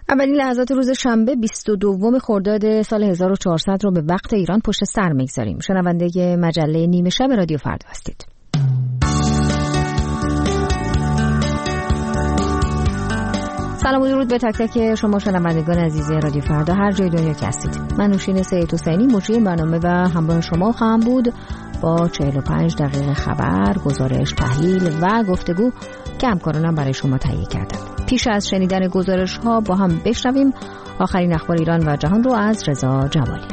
اولین لحظات روز شنبه 22 خرداد سال 1400 رو به وقت ایران پشت سر میگذاریم. شنونده مجله نیمه شب رادیو فردا هستید. سلام و درود به تک تک شما شنوندگان عزیز رادیو فردا هر جای دنیا که هستید. من نوشین سید حسینی مجری برنامه و همراه شما خواهم بود با 45 دقیقه خبر، گزارش، تحلیل و گفتگو که همکارانم برای شما تهیه کردند. پیش از شنیدن گزارش ها با هم بشنویم آخرین اخبار ایران و جهان رو از رضا جمالی.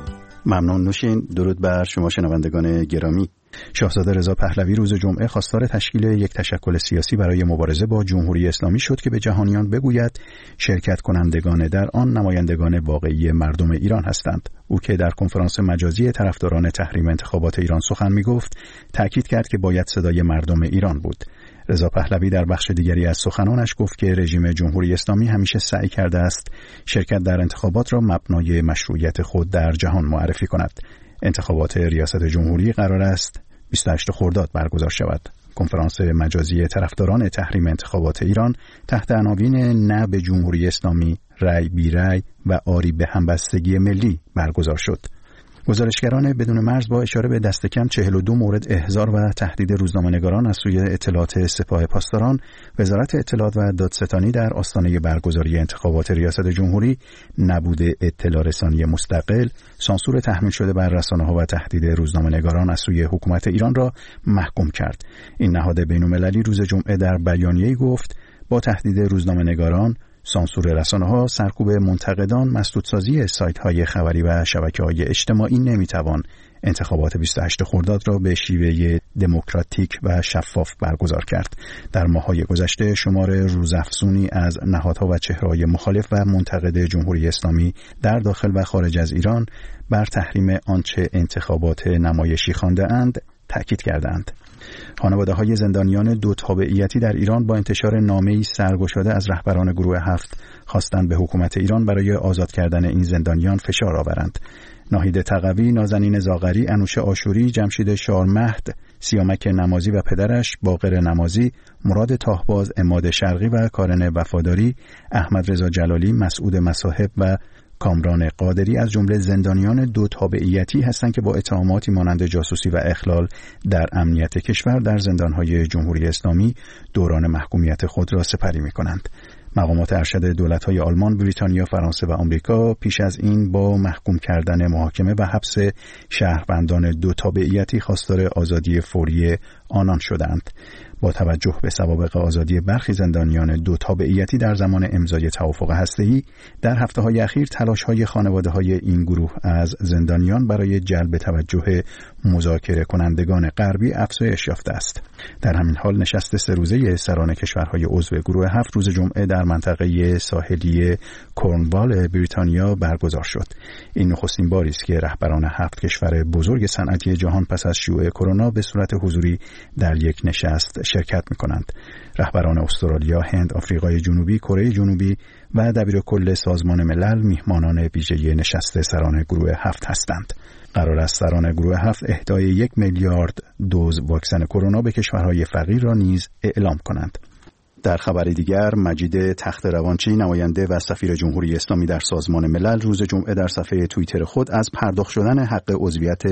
ممنون نوشین. درود بر شما شنوندگان گرامی. شاهزاده رضا پهلوی روز جمعه خواستار تشکیل یک تشکل سیاسی برای مبارزه با جمهوری اسلامی شد که به جهانیان بگوید شرکت کنندگان در آن نمایندگان واقعی مردم ایران هستند. او که در کنفرانس مجازی طرفداران تحریم انتخابات ایران سخن می‌گفت، تأکید کرد که باید صدای مردم ایران بود. رضا پهلوی در بخش دیگری از سخنانش گفت که رژیم جمهوری اسلامی همیشه سعی کرده است شرکت در انتخابات را مبنای مشروعیت خود در جهان معرفی کند. انتخابات ریاست جمهوری قرار است 28 خرداد برگزار شود. کنفرانس مجازی طرفداران تحریم انتخابات ایران تحت عناوین نه به جمهوری اسلامی، رأی بی رأی و آری به همبستگی ملی برگزار شد. گزارشگران بدون مرز با اشاره به دست کم 42 مورد احضار و تهدید روزنامه‌نگاران از سوی اطلاعات سپاه پاسداران، وزارت اطلاعات و دادستانی در آستانه برگزاری انتخابات ریاست جمهوری، نبود اطلاع رسانی مستقل، سانسور تحمیل شده بر رسانه‌ها و تهدید روزنامه‌نگاران از سوی حکومت ایران را محکوم کرد. این نهاد بین‌المللی روز جمعه در بیانیه‌ای گفت با تهدید روزنامه‌نگاران، سانسور رسانه‌ها، سرکوب منتقدان، مسدودسازی سایت‌های خبری و شبکه‌های اجتماعی نمی‌توان انتخابات 28 خرداد را به شیوه دموکراتیک و شفاف برگزار کرد. در ماه‌های گذشته شمار روزافزونی از نهادها و چهره‌های مخالف و منتقد جمهوری اسلامی در داخل و خارج از ایران بر تحریم آنچه انتخابات نمایشی خوانده‌اند تأکید کردند. خانواده‌های زندانیان دو تابعیتی در ایران با انتشار نامه‌ای سرگشاده از رهبران گروه 7 خواستند به حکومت ایران برای آزاد کردن این زندانیان فشار آورند. ناهید تقوی، نازنین زاغری، انوشه آشوری، جمشید شارمهد، سیامک نمازی و پدرش باقر نمازی، مراد تاهباز، عماد شرقی و کارن وفاداری، احمد رضا جلالی، مسعود مصاحب و کامران قادری از جمله زندانیان دو تابعیتی هستند که با اتهاماتی مانند جاسوسی و اخلال در امنیت کشور در زندانهای جمهوری اسلامی دوران محکومیت خود را سپری می‌کنند. مقامات ارشد دولت‌های آلمان، بریتانیا، فرانسه و آمریکا پیش از این با محکوم کردن محاکمه و حبس شهروندان دو تابعیتی خواستار آزادی فوری آنان شدند. با توجه به سوابق آزادی برخی زندانیان دو تابعیتی در زمان امضای توافق هسته‌ای، در هفته‌های اخیر تلاش‌های خانواده‌های این گروه از زندانیان برای جلب توجه مذاکره کنندگان غربی افزایش یافته است. در همین حال نشست 3 روزه سران کشورهای عضو گروه 7 روز جمعه در منطقه ساحلی کورنوال بریتانیا برگزار شد. این نخستین باری است که رهبران 7 کشور بزرگ صنعتی جهان پس از شیوع کرونا به صورت حضوری در یک نشست شرکت می‌کنند. رهبران استرالیا، هند، آفریقای جنوبی، کره جنوبی و دبیرکل سازمان ملل میهمانان ویژه نشست سران گروه 7 هستند. قرار است سران گروه 7 اهدای 1 میلیارد دوز واکسن کرونا به کشورهای فقیر را نیز اعلام کنند. در خبر دیگر، مجید تخت‌روانچی، نماینده و سفیر جمهوری اسلامی در سازمان ملل روز جمعه در صفحه توییتر خود از پرداخت شدن حق عضویت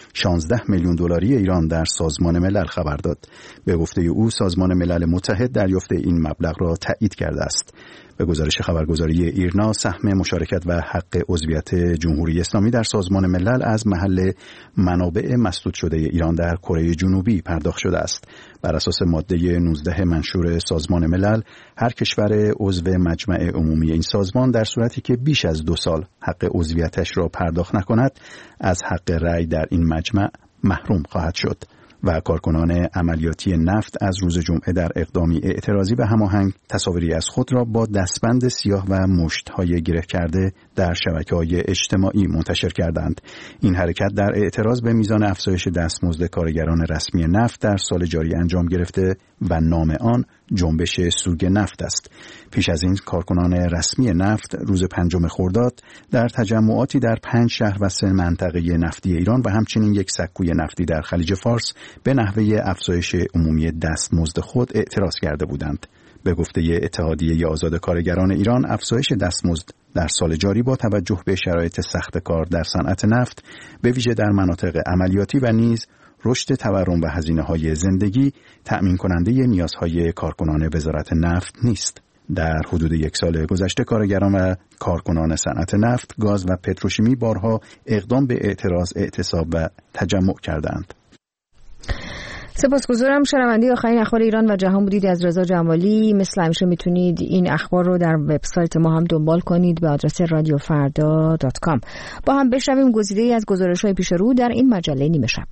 16 میلیون دلاری ایران در سازمان ملل خبر داد. به گفته او سازمان ملل متحد دریافت این مبلغ را تایید کرده است. به گزارش خبرگزاری ایرنا، سهم مشارکت و حق عضویت جمهوری اسلامی در سازمان ملل از محل منابع مسدود شده ایران در کره جنوبی پرداخت شده است. بر اساس ماده 19 منشور سازمان ملل، هر کشور عضو مجمع عمومی این سازمان در صورتی که بیش از 2 سال حق عضویتش را پرداخت نکند، از حق رأی در این مجمع محروم خواهد شد. و کارکنان عملیاتی نفت از روز جمعه در اقدامی اعتراضی و هماهنگ تصاویری از خود را با دستبند سیاه و مشت‌های گره کرده در شبکه‌های اجتماعی منتشر کردند. این حرکت در اعتراض به میزان افزایش دستمزد کارگران رسمی نفت در سال جاری انجام گرفته و نام آن جنبش سوگ نفت است. پیش از این کارکنان رسمی نفت روز 5 خرداد در تجمعاتی در 5 شهر و 3 منطقه نفتی ایران و همچنین یک سکوی نفتی در خلیج فارس به نحوه افزایش عمومی دستمزد خود اعتراض کرده بودند. به گفته اتحادیه آزاد کارگران ایران، افزایش دستمزد در سال جاری با توجه به شرایط سخت کار در صنعت نفت به ویژه در مناطق عملیاتی و نیز رشد تورم و هزینه‌های زندگی تأمین کننده نیازهای کارکنان وزارت نفت نیست. در حدود 1 سال گذشته کارگران و کارکنان صنعت نفت، گاز و پتروشیمی بارها اقدام به اعتراض، اعتصاب و تجمع کردند. سپاسگزارم. شنونده آخرین اخبار ایران و جهان بودید از رضا جمالی. مثل همیشه میتونید این اخبار رو در وبسایت ما هم دنبال کنید به آدرس radiofarda.com. با هم بشنویم گزیده‌ای از گزارش‌های پیش رو در این مجله نیمه شب.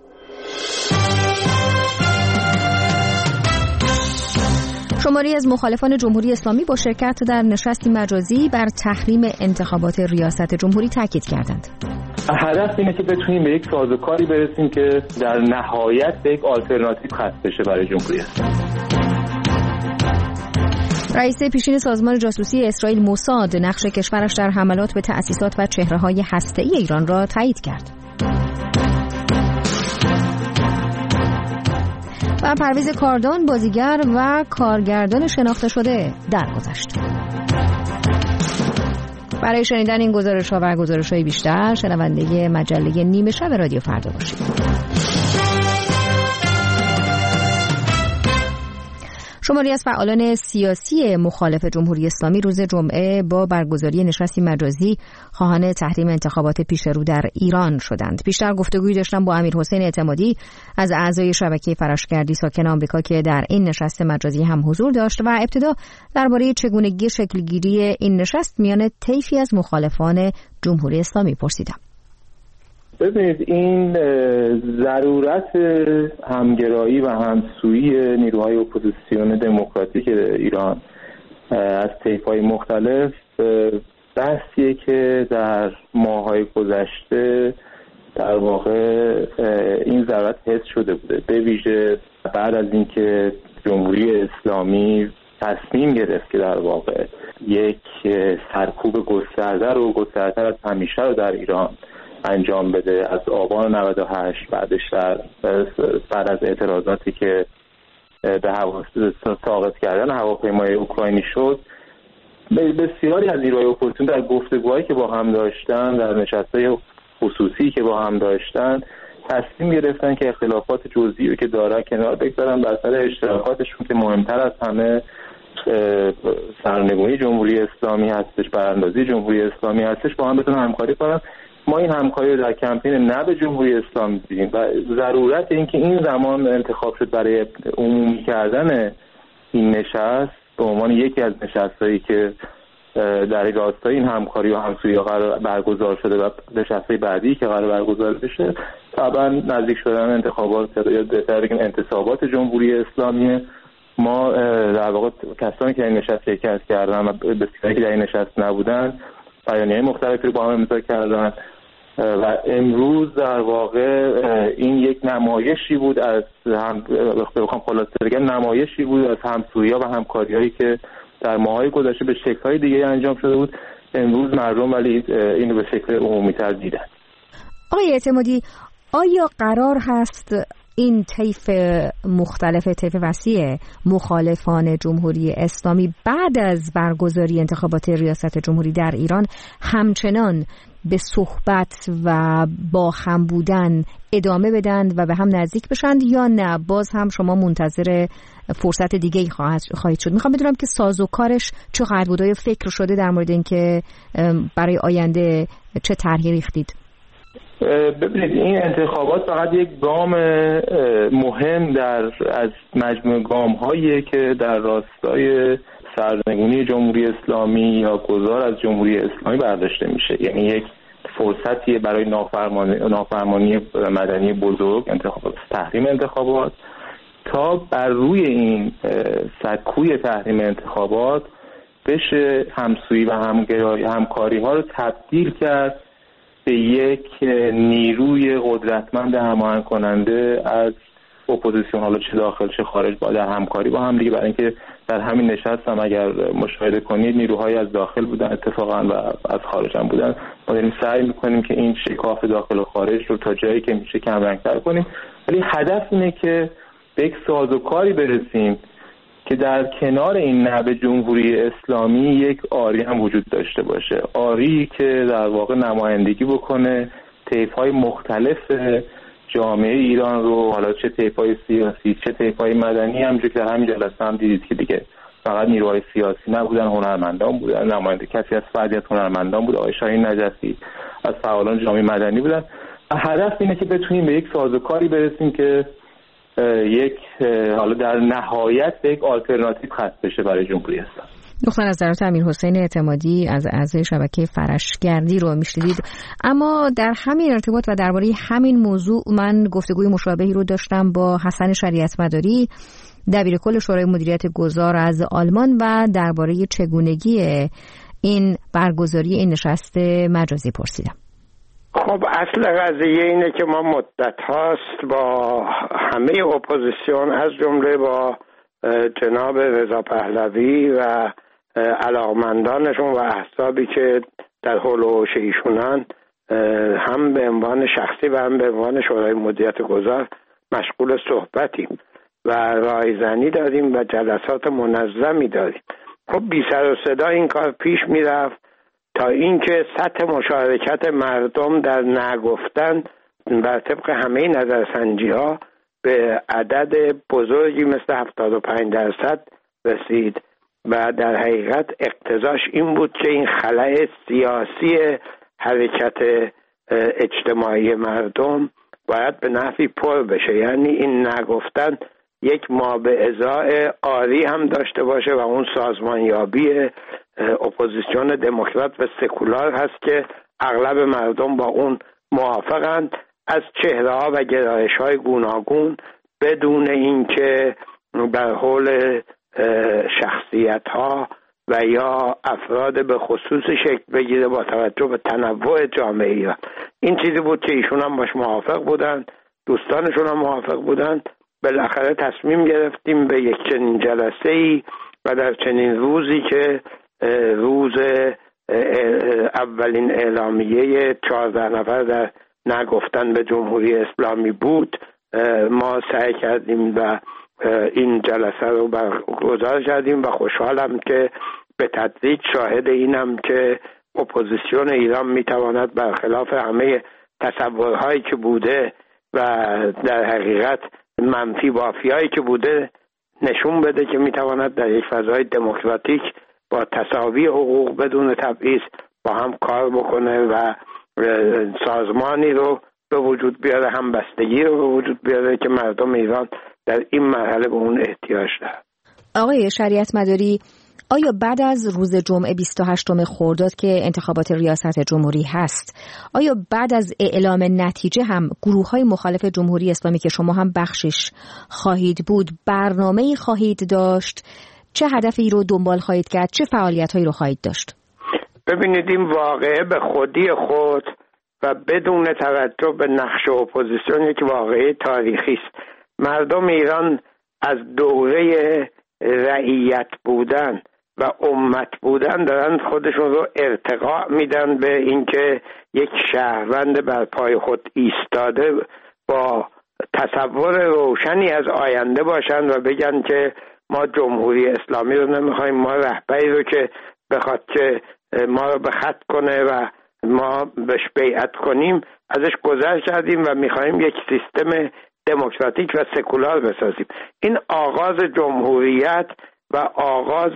شماری از مخالفان جمهوری اسلامی با شرکت در نشستی مجازی بر تحریم انتخابات ریاست جمهوری تاکید کردند. هدف اینه که بتونیم به یک سازوکاری برسیم که در نهایت به یک آلترناتیو ختم بشه برای جمهوری اسلامی. رئیس پیشین سازمان جاسوسی اسرائیل موساد نقش کشورش در حملات به تأسیسات و چهره‌های هسته‌ای ایران را تایید کرد. و پرویز کاردان بازیگر و کارگردان شناخته شده درگذشت. برای شنیدن این گزارش‌ها و گزارش‌های بیشتر شنونده مجله نیمه شب رادیو فردا باشید. شماری از فعالان سیاسی مخالف جمهوری اسلامی روز جمعه با برگزاری نشستی مجازی خواهان تحریم انتخابات پیشرو در ایران شدند. پیشتر گفتگویی داشتم با امیرحسین اعتمادی از اعضای شبکه فراشگردی ساکن آمریکا که در این نشست مجازی هم حضور داشت و ابتدا درباره چگونگی شکلگیری این نشست میان طیفی از مخالفان جمهوری اسلامی پرسیدم. ببینید، این ضرورت همگرایی و همسویی نیروهای اپوزیسیون دموکراتیک ایران از طیف‌های مختلف بحثیه که در ماه‌های گذشته در واقع این ضرورت حس شده بوده، به ویژه بعد از اینکه جمهوری اسلامی تصمیم گرفت که در واقع یک سرکوب گسترده‌تر از همیشه رو در ایران انجام بده. از آبان 98 بعدش بعد از اعتراضاتی که به ساقط کردن هواپیمای اوکراینی شد، بسیاری از نیروهای اپوزیسیون در گفتگوهایی که با هم داشتن، در نشست‌های خصوصی که با هم داشتن، تصمیم گرفتن که اختلافات جزئی که دارن کنار بگذارن، بر سر اشتراکاتشون که مهمتر از همه سرنگونی جمهوری اسلامی هستش، براندازی جمهوری اسلامی هستش، با هم بتونن همکاری کنن. ما این همکاری رو در کمپین نه به جمهوری اسلامی دیدیم و ضرورت این که این زمان انتخاب شد برای عمومی کردن این نشست به عنوان یکی از نشستایی که در راستای این همکاری و همسویی قرار برگزار شده و نشست‌های بعدی که قرار برگزار بشه، طبعا نزدیک شدن انتخابات یا بهتر بگیم انتصابات جمهوری اسلامی. ما در واقع کسانی که این نشست شرکت کردن و بسیاری که در این نشست نبودن بیانیه‌های مختلفی رو با هم امضا کردن و امروز در واقع این یک نمایشی بود از بخوام خلاصه بگم نمایشی بود از همسویی‌ها و همکاری‌هایی که در ماه‌های گذشته به شکل‌های دیگه انجام شده بود. امروز مردم ولی اینو به شکل عمومی‌تر دیدن. آقای اعتمادی، آیا قرار هست این طیف مختلف، طیف وسیع مخالفان جمهوری اسلامی بعد از برگزاری انتخابات ریاست جمهوری در ایران همچنان به صحبت و با هم بودن ادامه بدن و به هم نزدیک بشن، یا نه باز هم شما منتظر فرصت دیگه‌ای خواهید شد؟ میخوام بدونم که سازوکارش چه خواهد بود، آیا فکر شده در مورد اینکه برای آینده چه طرحی ریختید؟ ببینید، این انتخابات فقط یک گام مهم از مجموعه گام‌هایی که در راستای سرنگونی جمهوری اسلامی یا گذار از جمهوری اسلامی برداشته میشه. یعنی یک فرصتیه برای نافرمانی مدنی بزرگ، تحریم انتخابات، تا بر روی این سکوی تحریم انتخابات بشه همسویی و همکاری ها رو تبدیل کرد به یک نیروی قدرتمند هماهنگ کننده از اپوزیسیون، حالا چه داخل چه خارج، با در همکاری با هم دیگه. برای اینکه در همین نشست هم اگر مشاهده کنید نیروهای از داخل بودن اتفاقا و از خارج هم بودن. ما داریم سعی میکنیم که این شکاف داخل و خارج رو تا جایی که میشه کم رنگ‌تر کنیم، ولی هدف اینه که به یک سازوکاری برسیم که در کنار این نهب جمهوری اسلامی یک آری هم وجود داشته باشه، آری که در واقع نمایندگی بکنه طیف‌های مختلف جامعه ایران رو، حالا چه طیف‌های سیاسی چه طیف‌های مدنی. همونجوری که همین جلسه هم دیدید که دیگه فقط نیروهای سیاسی نبودن، هنرمندان بودن، نماینده کسی از فردی از هنرمندان بود، آقای شاهین نجفی از فعالان جامعه مدنی بودن. هدف اینه که بتونیم به یک سازوکاری برسیم که یک حالا در نهایت به یک آلترناتیو ختم بشه برای جمهوری اسلامی. دختر نظرات امیرحسین اعتمادی از اعضای شبکه فرشگردی رو میشنیدید. اما در همین ارتباط و درباره همین موضوع من گفتگوی مشابهی رو داشتم با حسن شریعت مداری، دبیر کل شورای مدیریت گذار از آلمان، و درباره چگونگی این برگزاری این نشست مجازی پرسیدم. خب اصل قضیه اینه که ما مدت هاست با همه اپوزیسیون از جمله با جناب رضا پهلوی و علاقمندانشون و احزابی که در حول و حوش ایشونن هم به عنوان شخصی و هم به عنوان شورای مدیریت گذار مشغول صحبتیم و رایزنی داریم و جلسات منظمی داریم. خب بی سر و صدا این کار پیش میرفت تا اینکه سطح مشارکت مردم در نگفتن بر طبق همه نظرسنجی ها به عدد بزرگی مثل 75% رسید و در حقیقت اقتضاش این بود که این خلأ سیاسی حرکت اجتماعی مردم باید به نحوی پر بشه. یعنی این نگفتن یک ما به ازای آری هم داشته باشه و اون سازمانیابی اپوزیسیون دموکرات و سکولار هست که اغلب مردم با اون موافقند، از چهره‌ها و گرایش‌های گوناگون، بدون اینکه در حول شخصیت‌ها و یا افراد به خصوص شکل بگیره با توجه به تنوع جامعه ایران. این چیزی بود که ایشون هم باش موافق بودن، دوستانشون هم موافق بودن. بالاخره تصمیم گرفتیم به یک چنین جلسه‌ای و در چنین روزی که روز اولین اعلامیه 14 نفر در نگفتن به جمهوری اسلامی بود، ما سعی کردیم و این جلسه رو برگزار کردیم و خوشحالم که به تدریج شاهد اینم که اپوزیسیون ایران میتواند برخلاف همه تصورهایی که بوده و در حقیقت منفی بافیایی که بوده نشون بده که میتواند در یک فضای دموکراتیک با تساوی حقوق بدون تبعیض با هم کار بکنه و سازمانی رو به وجود بیاره، همبستگی رو به وجود بیاره که مردم ایران در این مرحله به اون احتیاج دارند. آقای شریعت مداری، آیا بعد از روز جمعه 28 خرداد که انتخابات ریاست جمهوری هست، آیا بعد از اعلام نتیجه هم گروه‌های مخالف جمهوری اسلامی که شما هم بخشش خواهید بود برنامه‌ای خواهید داشت؟ چه هدفی رو دنبال خواهید کرد؟ چه فعالیت‌هایی رو خواهید داشت؟ ببینید این واقعه به خودی خود و بدون توجه به نقش اپوزیسیون یک واقعه تاریخی است. مردم ایران از دوره رعیت بودن و امت بودن دارن خودشون رو ارتقا میدن به اینکه یک شهروند بر پای خود ایستاده با تصور روشنی از آینده باشن و بگن که ما جمهوری اسلامی رو نمیخوایم، ما رهبری رو که بخواد که ما رو به خط کنه و ما بهش بیعت کنیم ازش گذر کردیم و میخوایم یک سیستم دموکراتیک و سکولار بسازیم. این آغاز جمهوریت و آغاز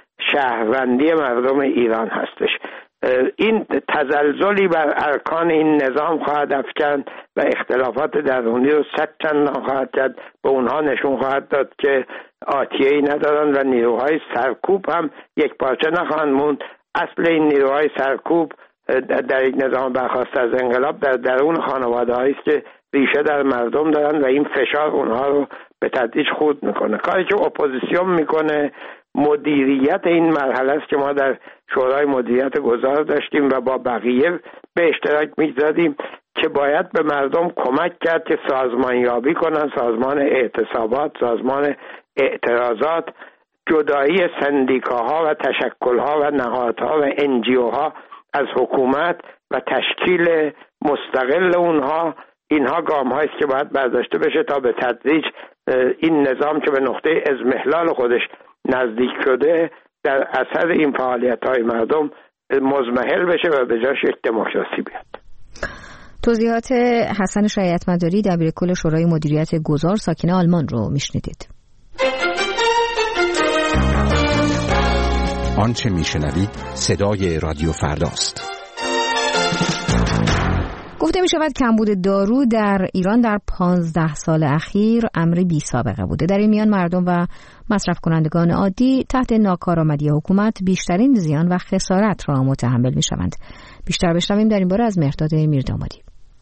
شهروندی مردم ایران هستش. این تزلزلی بر ارکان این نظام خواهد افکند و اختلافات درونی رو صد چندان خواهد کرد، به اونها نشون خواهد داد که آتیه‌ای ندارن و نیروهای سرکوب هم یک پارچه نخواهند موند. اصل این نیروهای سرکوب در یک نظام برخواسته از انقلاب در درون خانواده‌هایی است که ریشه در مردم دارن و این فشار اونها رو به تدریج خورد میکنه. کاری که اپوزیسیون میکنه مدیریت این مرحله است که ما در شورای مدیریت گذار داشتیم و با بقیه به اشتراک میگذاریم که باید به مردم کمک کرد که سازمان یابی کنن، سازمان اعتصابات، سازمان اعتراضات، جدایی سندیکاها و تشکلها و نهادها و NGOها از حکومت و تشکیل مستقل اونها. اینها گام هاییست که باید برداشته بشه تا به تدریج این نظام که به نقطه اضمحلال خودش نزدیک شده در اثر این فعالیت‌های مردم مضمحل بشه و به جاش یک دموکراسی بیاد. توضیحات حسن شریعتمداری دبیرکل شورای مدیریت گذار ساکن آلمان رو میشنیدید. آنچه میشنوید صدای رادیو فرداست. گفته می شود کمبود دارو در ایران در 15 سال اخیر امر بی سابقه بوده. در این میان مردم و مصرف کنندگان عادی تحت ناکارآمدی حکومت بیشترین زیان و خسارت را متحمل می شوند. بیشتر بشنویم در این باره از مهرداد میردامادی.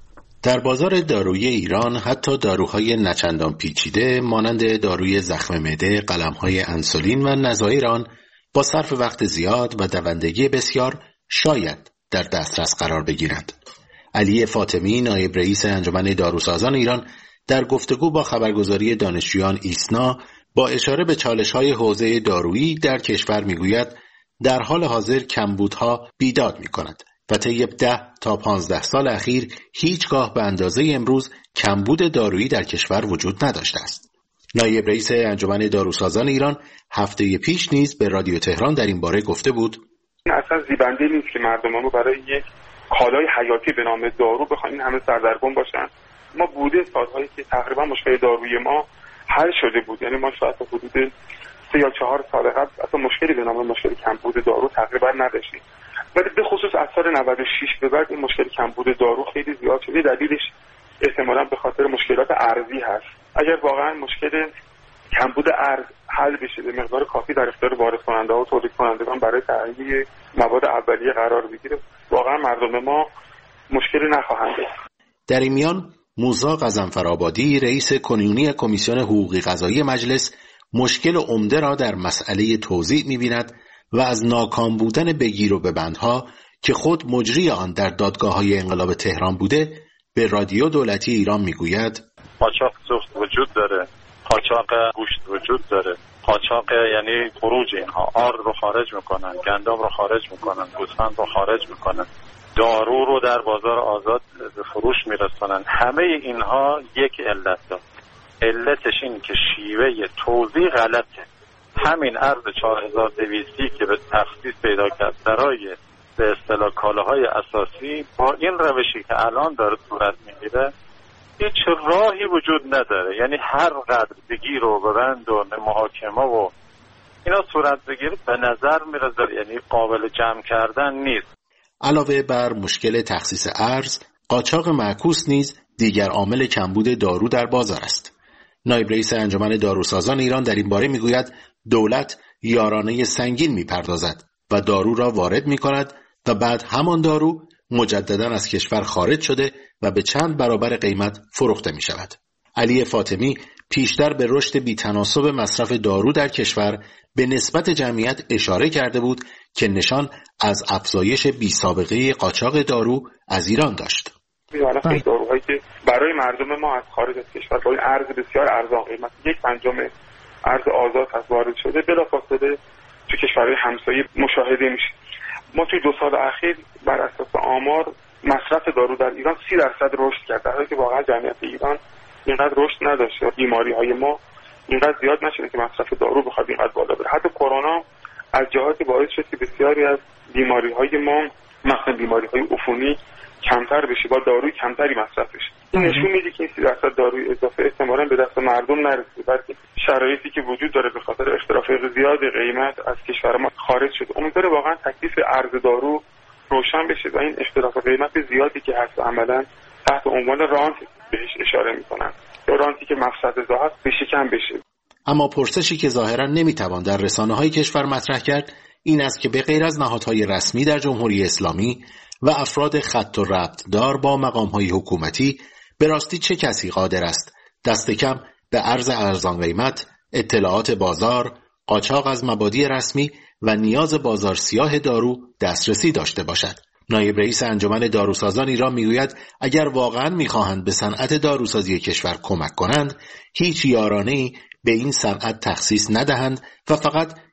در بازار دارویی ایران حتی داروهای نچندان پیچیده مانند داروی زخم معده، قلم‌های انسولین و نظایر آن با صرف وقت زیاد و دوندگی بسیار شاید در دسترس قرار بگیرند. علی فاطمی نایب رئیس انجمن داروسازان ایران در گفتگو با خبرگزاری دانشجویان ایسنا با اشاره به چالش‌های حوزه دارویی در کشور میگوید در حال حاضر کمبودها بیداد می‌کند و طی 10 تا 15 سال اخیر هیچگاه به اندازه امروز کمبود دارویی در کشور وجود نداشته است. نایب رئیس انجمن داروسازان ایران هفته پیش نیز به رادیو تهران در این باره گفته بود اصلا زیبنده نیست که مردم ما برای یک کالای حیاتی به نام دارو بخواین این همه سردرگم باشن. ما بوده سالهایی که تقریبا مشکل دارویی ما حل شده بود، یعنی ما شاید حدود 3 یا 4 سال قبل اصلا مشکلی به نام مشکل کمبود دارو تقریبا نداشتیم، ولی به خصوص از سال 96 به بعد این مشکل کمبود دارو خیلی زیاد شده. دلیلش احتمالاً به خاطر مشکلات ارزی هست. اگر واقعا مشکل کمبود ارز حل بشه، به مقدار کافی در اختیار وارد کننده و تولید کنندگان برای تهیه مواد اولیه قرار بگیره، واقعا مردم ما مشکلی نخواهند داشت. در این میان موسی غضنفرآبادی رئیس کنونی کمیسیون حقوقی قضایی مجلس مشکل عمده را در مسئله توزیع می‌بیند و از ناکام بودن بگیر و ببندها که خود مجری آن در دادگاه‌های انقلاب تهران بوده به رادیو دولتی ایران میگوید قاچاق سوخت وجود داره، قاچاق گوشت وجود داره، قاچاق یعنی خروج اینها، آرد رو خارج میکنن، گندم رو خارج میکنن، گوسفند رو خارج میکنن، دارو رو در بازار آزاد به فروش میرسونن. همه اینها یک علت داره. علتش این که شیوه توزیع غلطه. همین ارز 4200 که به تخصیص پیدا کرد برای به اصطلاح کالاهای اساسی با این روشی که الان داره صورت میگیره هیچ راهی وجود نداره. یعنی هر قدر بگیر و ببند و محاکمه و اینا صورت بگیره به نظر میرسه یعنی قابل جمع کردن نیست. علاوه بر مشکل تخصیص ارز، قاچاق معکوس نیز دیگر عامل کمبود دارو در بازار است. نایب رئیس انجمن داروسازان ایران در این باره میگوید دولت یارانه سنگین میپردازد و دارو را وارد میکند و بعد همان دارو مجددا از کشور خارج شده و به چند برابر قیمت فروخته می شود. علی فاطمی پیشتر به رشد بی‌تناسب مصرف دارو در کشور به نسبت جمعیت اشاره کرده بود که نشان از افزایش بی‌سابقه قاچاق دارو از ایران داشت. خیلی داروهایی که برای مردم ما از خارج از کشور با این ارز بسیار ارزان قیمت 1/5 ارز آزاد از وارد شده بلافاصله تو کشورهای همسایه مشاهده میشه. ما توی 2 سال اخیر بر اساس آمار مصرف دارو در ایران 30% رشد کرد، در حالی که واقعا جمعیت ایران اینقدر رشد نداشته. بیماری‌های ما اینقدر زیاد نشده که مصرف دارو بخواد اینقدر بالا بره. حتی کرونا از جهاتی باعث شد که بسیاری از بیماری‌های ما مثلا بیماری‌های عفونی کمتر بشه با داروی کمتری مصرف بشه. این نشون میده که این 30% داروی اضافه احتمالاً به دست مردم نرسید، بلکه شرایطی که وجود داره به خاطر اختلاف زیاد قیمت از کشور ما خارج شده. امیدوارم واقعا تکلیف ارز دارو روشن بشه و این اختلاف قیمت زیادی که هست عملاً تحت عنوان رانت بهش اشاره میکنن، یا رانتی که مفسده‌زا هست بشکن بشه. اما پرسشی که ظاهراً نمیتوان در رسانه‌های کشور مطرح کرد این است که به غیر از نهادهای رسمی در جمهوری اسلامی و افراد خط و ربط دار با مقام‌های حکومتی به راستی چه کسی قادر است دست کم به ارز ارزان قیمت، اطلاعات بازار، قاچاق از مبادی رسمی و نیاز بازار سیاه دارو دسترسی داشته باشد. نایب رئیس انجمن داروسازان ایران میگوید اگر واقعاً میخواهند به صنعت داروسازی کشور کمک کنند، هیچ یارانه‌ای به این صنعت تخصیص ندهند و فقط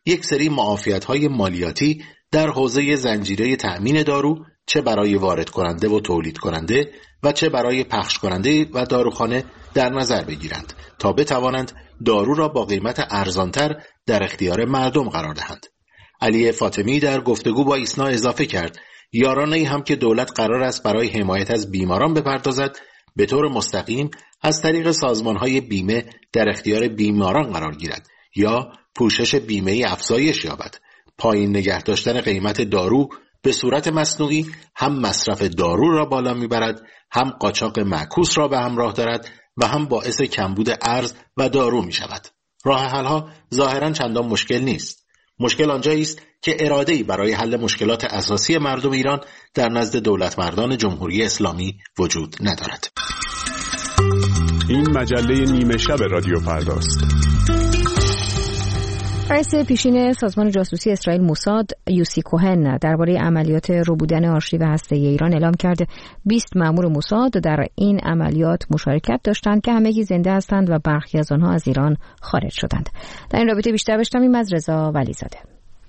یک سری معافیت‌های مالیاتی در حوزه زنجیره تأمین دارو، چه برای وارد کننده و تولید کننده و چه برای پخش کننده و داروخانه در نظر بگیرند تا بتوانند دارو را با قیمت ارزانتر در اختیار مردم قرار دهند. علی فاطمی در گفتگو با ایسنا اضافه کرد یارانه‌ای هم که دولت قرار است برای حمایت از بیماران بپردازد به طور مستقیم از طریق سازمان‌های بیمه در اختیار بیماران قرار گیرد یا پوشش بیمه افزایش یابد. پایین نگه داشتن قیمت دارو به صورت مصنوعی هم مصرف دارو را بالا میبرد، هم قاچاق معکوس را به همراه دارد و هم باعث کمبود ارز و دارو می شود. راه حل‌ها ظاهراً چندان مشکل نیست. مشکل آنجایی است که اراده‌ای برای حل مشکلات اساسی مردم ایران در نزد دولتمردان جمهوری اسلامی وجود ندارد. این مجله نیمه شب رادیو فرداست. رئیس پیشین سازمان جاسوسی اسرائیل موساد یوسی کوهن درباره عملیات ربودن آرشیو هسته‌ای ایران اعلام کرد 20 مأمور موساد در این عملیات مشارکت داشتند که همگی زنده هستند و برخی از آنها از ایران خارج شدند. در این رابطه بیشتر بشنویم از رضا ولیزاده.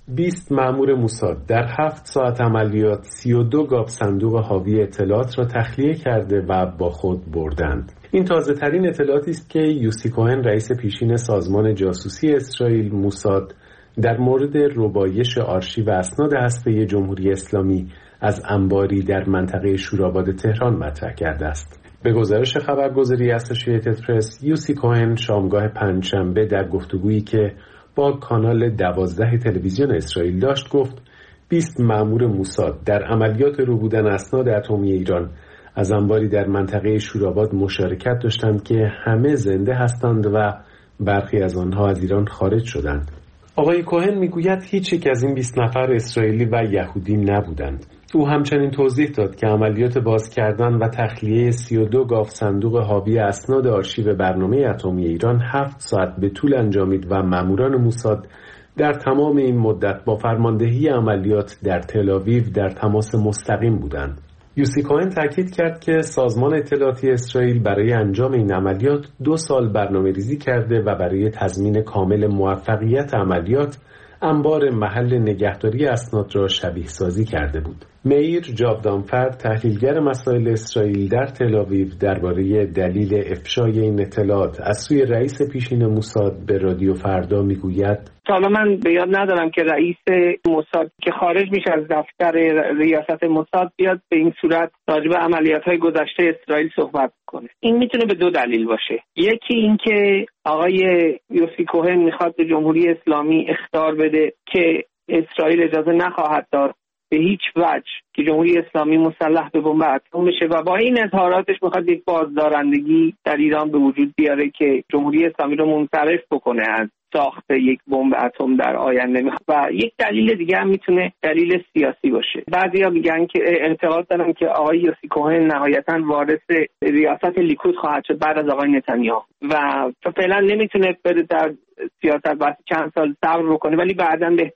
20 مأمور موساد در 7 ساعت عملیات 32 گاو صندوق حاوی اطلاعات را تخلیه کرده و با خود بردند. این تازه ترین اطلاعاتی است که یوسی کوهن رئیس پیشین سازمان جاسوسی اسرائیل موساد در مورد ربایش آرشیو اسناد هسته‌ای جمهوری اسلامی از انباری در منطقه شوراباد تهران مطرح کرده است. به گزارش خبرگزاری اسوسییتد پرس، یوسی کوهن شامگاه پنجشنبه در گفتگویی که با کانال 12 تلویزیون اسرائیل داشت گفت 20 مأمور موساد در عملیات ربودن اسناد اتمی ایران از انباری در منطقه شوراباد مشارکت داشتند که همه زنده هستند و برخی از آنها از ایران خارج شدند. آقای کوهن میگوید هیچ یک از این 20 نفر اسرائیلی و یهودی نبودند. او همچنین توضیح داد که عملیات باز کردن و تخلیه 32 گاو صندوق حاوی اسناد آرشیو برنامه اتمی ایران 7 ساعت به طول انجامید و ماموران موساد در تمام این مدت با فرماندهی عملیات در تل‌آویو در تماس مستقیم بودند. یوسی کوهن تاکید کرد که سازمان اطلاعاتی اسرائیل برای انجام این عملیات 2 سال برنامه‌ریزی کرده و برای تضمین کامل موفقیت عملیات انبار محل نگهداری اسناد را شبیه سازی کرده بود. میر جاودانفر تحلیلگر مسائل اسرائیل در تل‌آویو درباره دلیل افشای این اطلاعات از سوی رئیس پیشین موساد به رادیو فردا میگوید حالا من به یاد ندارم که رئیس موساد که خارج میشه از دفتر ریاست موساد بیاد به این صورت راجع به عملیات‌های گذشته اسرائیل صحبت کنه. این میتونه به 2 دلیل باشه. یکی این که آقای یوسی کوهن میخواد به جمهوری اسلامی اخطار بده که اسرائیل اجازه نخواهد داد به هیچ وجه که جمهوری اسلامی مسلح به بمب اتم بشه و با این اظهاراتش میخواد یک بازدارندگی در ایران به وجود بیاره که جمهوری اسلامی رو منصرف بکنه از ساخت یک بمب اتم در آینده. و یک دلیل دیگه هم میتونه دلیل سیاسی باشه. بعضیا میگن که اعتقاد دارن که آقای یوسی کوهن نهایتاً وارث ریاست لیکود خواهد شد بعد از آقای نتانیاهو و فعلا نمیتونه بره در سیاست بعد چند سال صبر بکنه، ولی بعداً به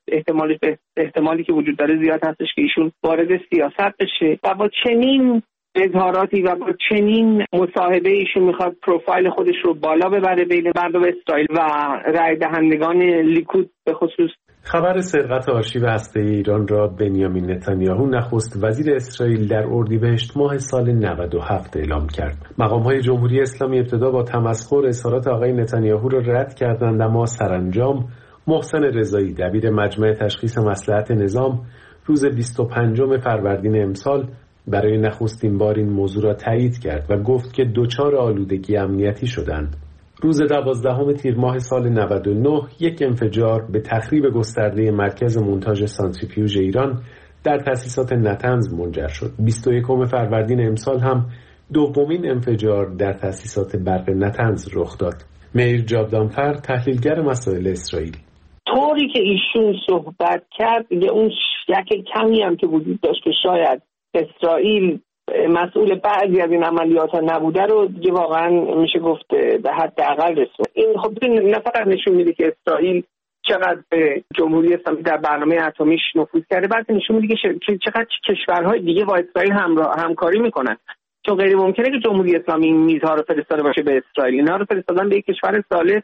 احتمالی که وجود داره زیاد هستش که ایشون وارد سیاست بشه و با چنین اظهاراتی و با چنین مصاحبه ایشون میخواد پروفایل خودش رو بالا ببره بین مردم اسرائیل و رای دهندگان لیکود به خصوص. خبر سرقت آرشیو هسته‌ای ایران را بنیامین نتانیاهو نخست وزیر اسرائیل در اردیبهشت ماه سال 97 اعلام کرد. مقام‌های جمهوری اسلامی ابتدا با تمسخر اظهارات آقای نتانیاهو را رد کردند، اما سرانجام محسن رضایی دبیر مجمع تشخیص مصلحت نظام روز 25 فروردین امسال برای نخستین بار این موضوع را تایید کرد و گفت که دچار آلودگی امنیتی شدند. روز 12 تیر ماه سال 99 یک انفجار به تخریب گسترده مرکز مونتاژ سانتریفیوژ ایران در تأسیسات نتنز منجر شد. 21 فروردین امسال هم دومین انفجار در تأسیسات برق نتنز رخ داد. میر جاودانفر تحلیلگر مسائل اسرائیل: طوری که ایشون صحبت کرد دیگه اون شک کمی هم که وجود داشت که شاید اسرائیل مسئول بعضی از این عملیات ها نبوده رو دیگه واقعا میشه گفت به حداقل رسوند. این خب نه فقط نشون میده که اسرائیل چقدر به جمهوری اسلامی در برنامه اتمیش نفوذ کرده، بلکه نشون میده که چقدر کشورهای دیگه با اسرائیل همکاری میکنن، چون غیر ممکنه که جمهوری اسلامی این میزها رو فرستاده باشه به اسرائیل. اینا رو فرستادن به یک کشور ثالث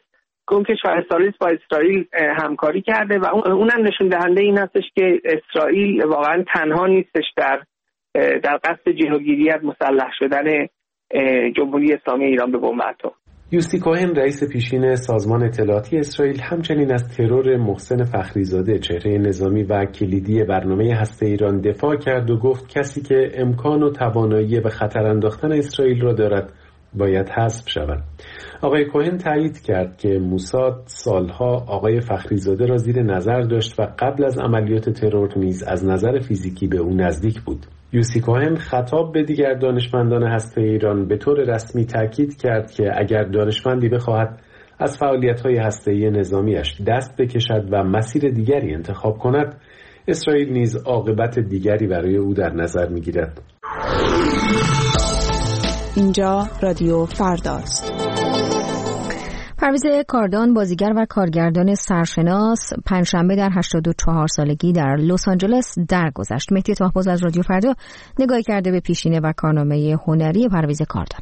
اون کشور استانبول با اسرائیل همکاری کرده و اونم نشون دهنده این هستش که اسرائیل واقعا تنها نیستش در قصد جلوگیری از مسلح شدن جمهوری اسلامی ایران به بمب اتم. یوسی کوهن رئیس پیشین سازمان اطلاعاتی اسرائیل همچنین از ترور محسن فخریزاده چهره نظامی و کلیدی برنامه هسته ایران دفاع کرد و گفت کسی که امکان و توانایی به خطر انداختن اسرائیل را دارد باید حذف شود. آقای کوهن تایید کرد که موساد سالها آقای فخریزاده را زیر نظر داشت و قبل از عملیات ترور نیز از نظر فیزیکی به او نزدیک بود. یوسی کوهن خطاب به دیگر دانشمندان هسته ایران به طور رسمی تاکید کرد که اگر دانشمندی بخواهد از فعالیت‌های هسته‌ای نظامیش دست بکشد و مسیر دیگری انتخاب کند، اسرائیل نیز عاقبت دیگری برای او در نظر می‌گیرد. اینجا رادیو فرداست. پرویز کاردان، بازیگر و کارگردان سرشناس، پنجشنبه در 84 سالگی در لس آنجلس درگذشت. مهدی طاهباز از رادیو فردا نگاهی کرده به پیشینه و کارنامه هنری پرویز کاردان.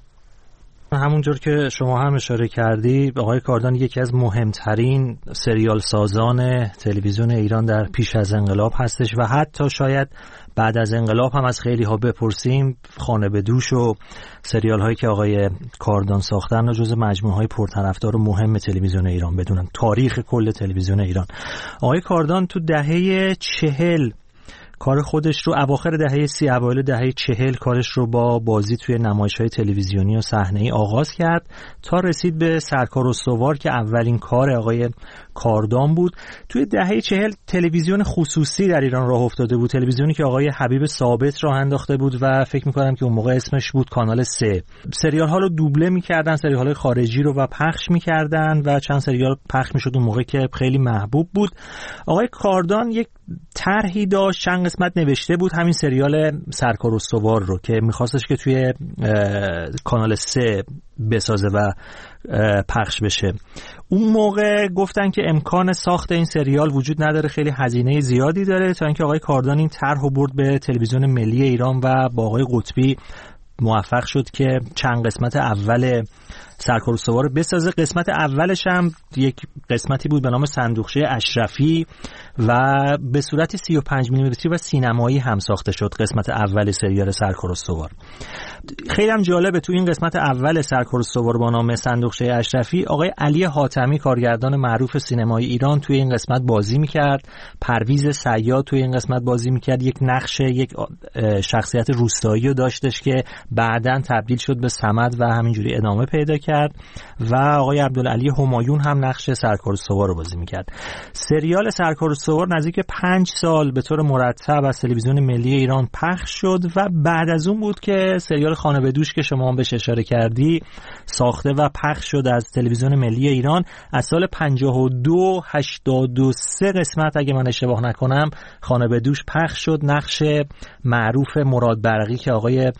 همونجور که شما هم اشاره کردی، آقای کاردان یکی از مهمترین سریال سازان تلویزیون ایران در پیش از انقلاب هستش و حتی شاید بعد از انقلاب هم از خیلی ها بپرسیم، خانه به دوش و سریال هایی که آقای کاردان ساختن و جز مجموعه های پرطرفدار و مهم تلویزیون ایران بدونن، تاریخ کل تلویزیون ایران. آقای کاردان تو دهه 40 کار خودش رو، اواخر دهه 30 اوایل دهه 40 کارش رو با بازی توی نمایش‌های تلویزیونی و صحنه‌ای آغاز کرد تا رسید به سرکار استوار که اولین کار آقای کاردان بود. توی دهه 40 تلویزیون خصوصی در ایران راه افتاده بود، تلویزیونی که آقای حبیب ثابت راه انداخته بود و فکر می‌کنم که اون موقع اسمش بود کانال 3. سریال‌ها رو دوبله می‌کردن، سریال‌های خارجی رو و پخش می‌کردن و چند سریال پخش می‌شد اون موقع که خیلی محبوب بود. آقای کاردان یک طرحی داشت، چند قسمت نوشته بود همین سریال سرکار استوار رو که می‌خواستش که توی کانال 3 بسازه و پخش بشه. اون موقع گفتن که امکان ساخت این سریال وجود نداره، خیلی هزینه زیادی داره، تا اینکه آقای کاردان این طرح رو برد به تلویزیون ملی ایران و با آقای قطبی موفق شد که چند قسمت اول سرکار استوار بسازه. قسمت اولش هم یک قسمتی بود به نام صندوقچه اشرفی و به صورت 35 میلیمتری و سینمایی هم ساخته شد قسمت اول سریال سرکار استوار. خیلی هم جالبه تو این قسمت اول سرکار استوار با نام صندوقچه اشرفی آقای علی حاتمی کارگردان معروف سینمای ایران توی این قسمت بازی میکرد، پرویز صیاد توی این قسمت بازی میکرد، یک نقش یک شخصیت روستایی رو داشتش که بعداً تبدیل شد به صمد و همینجوری ادامه پیدا کرد و آقای عبدالعلی همایون هم نقش سرکار استوار رو بازی میکرد. سریال سرکار استوار نزدیک 5 سال به طور مرتب از تلویزیون ملی ایران پخش شد و بعد از اون بود که سریال خانه به دوش که شما هم بهش اشاره کردی ساخته و پخش شد از تلویزیون ملی ایران. از سال 52 83 قسمت اگه من اشتباه نکنم خانه به دوش پخش شد. نقش معروف مراد برقی که آقای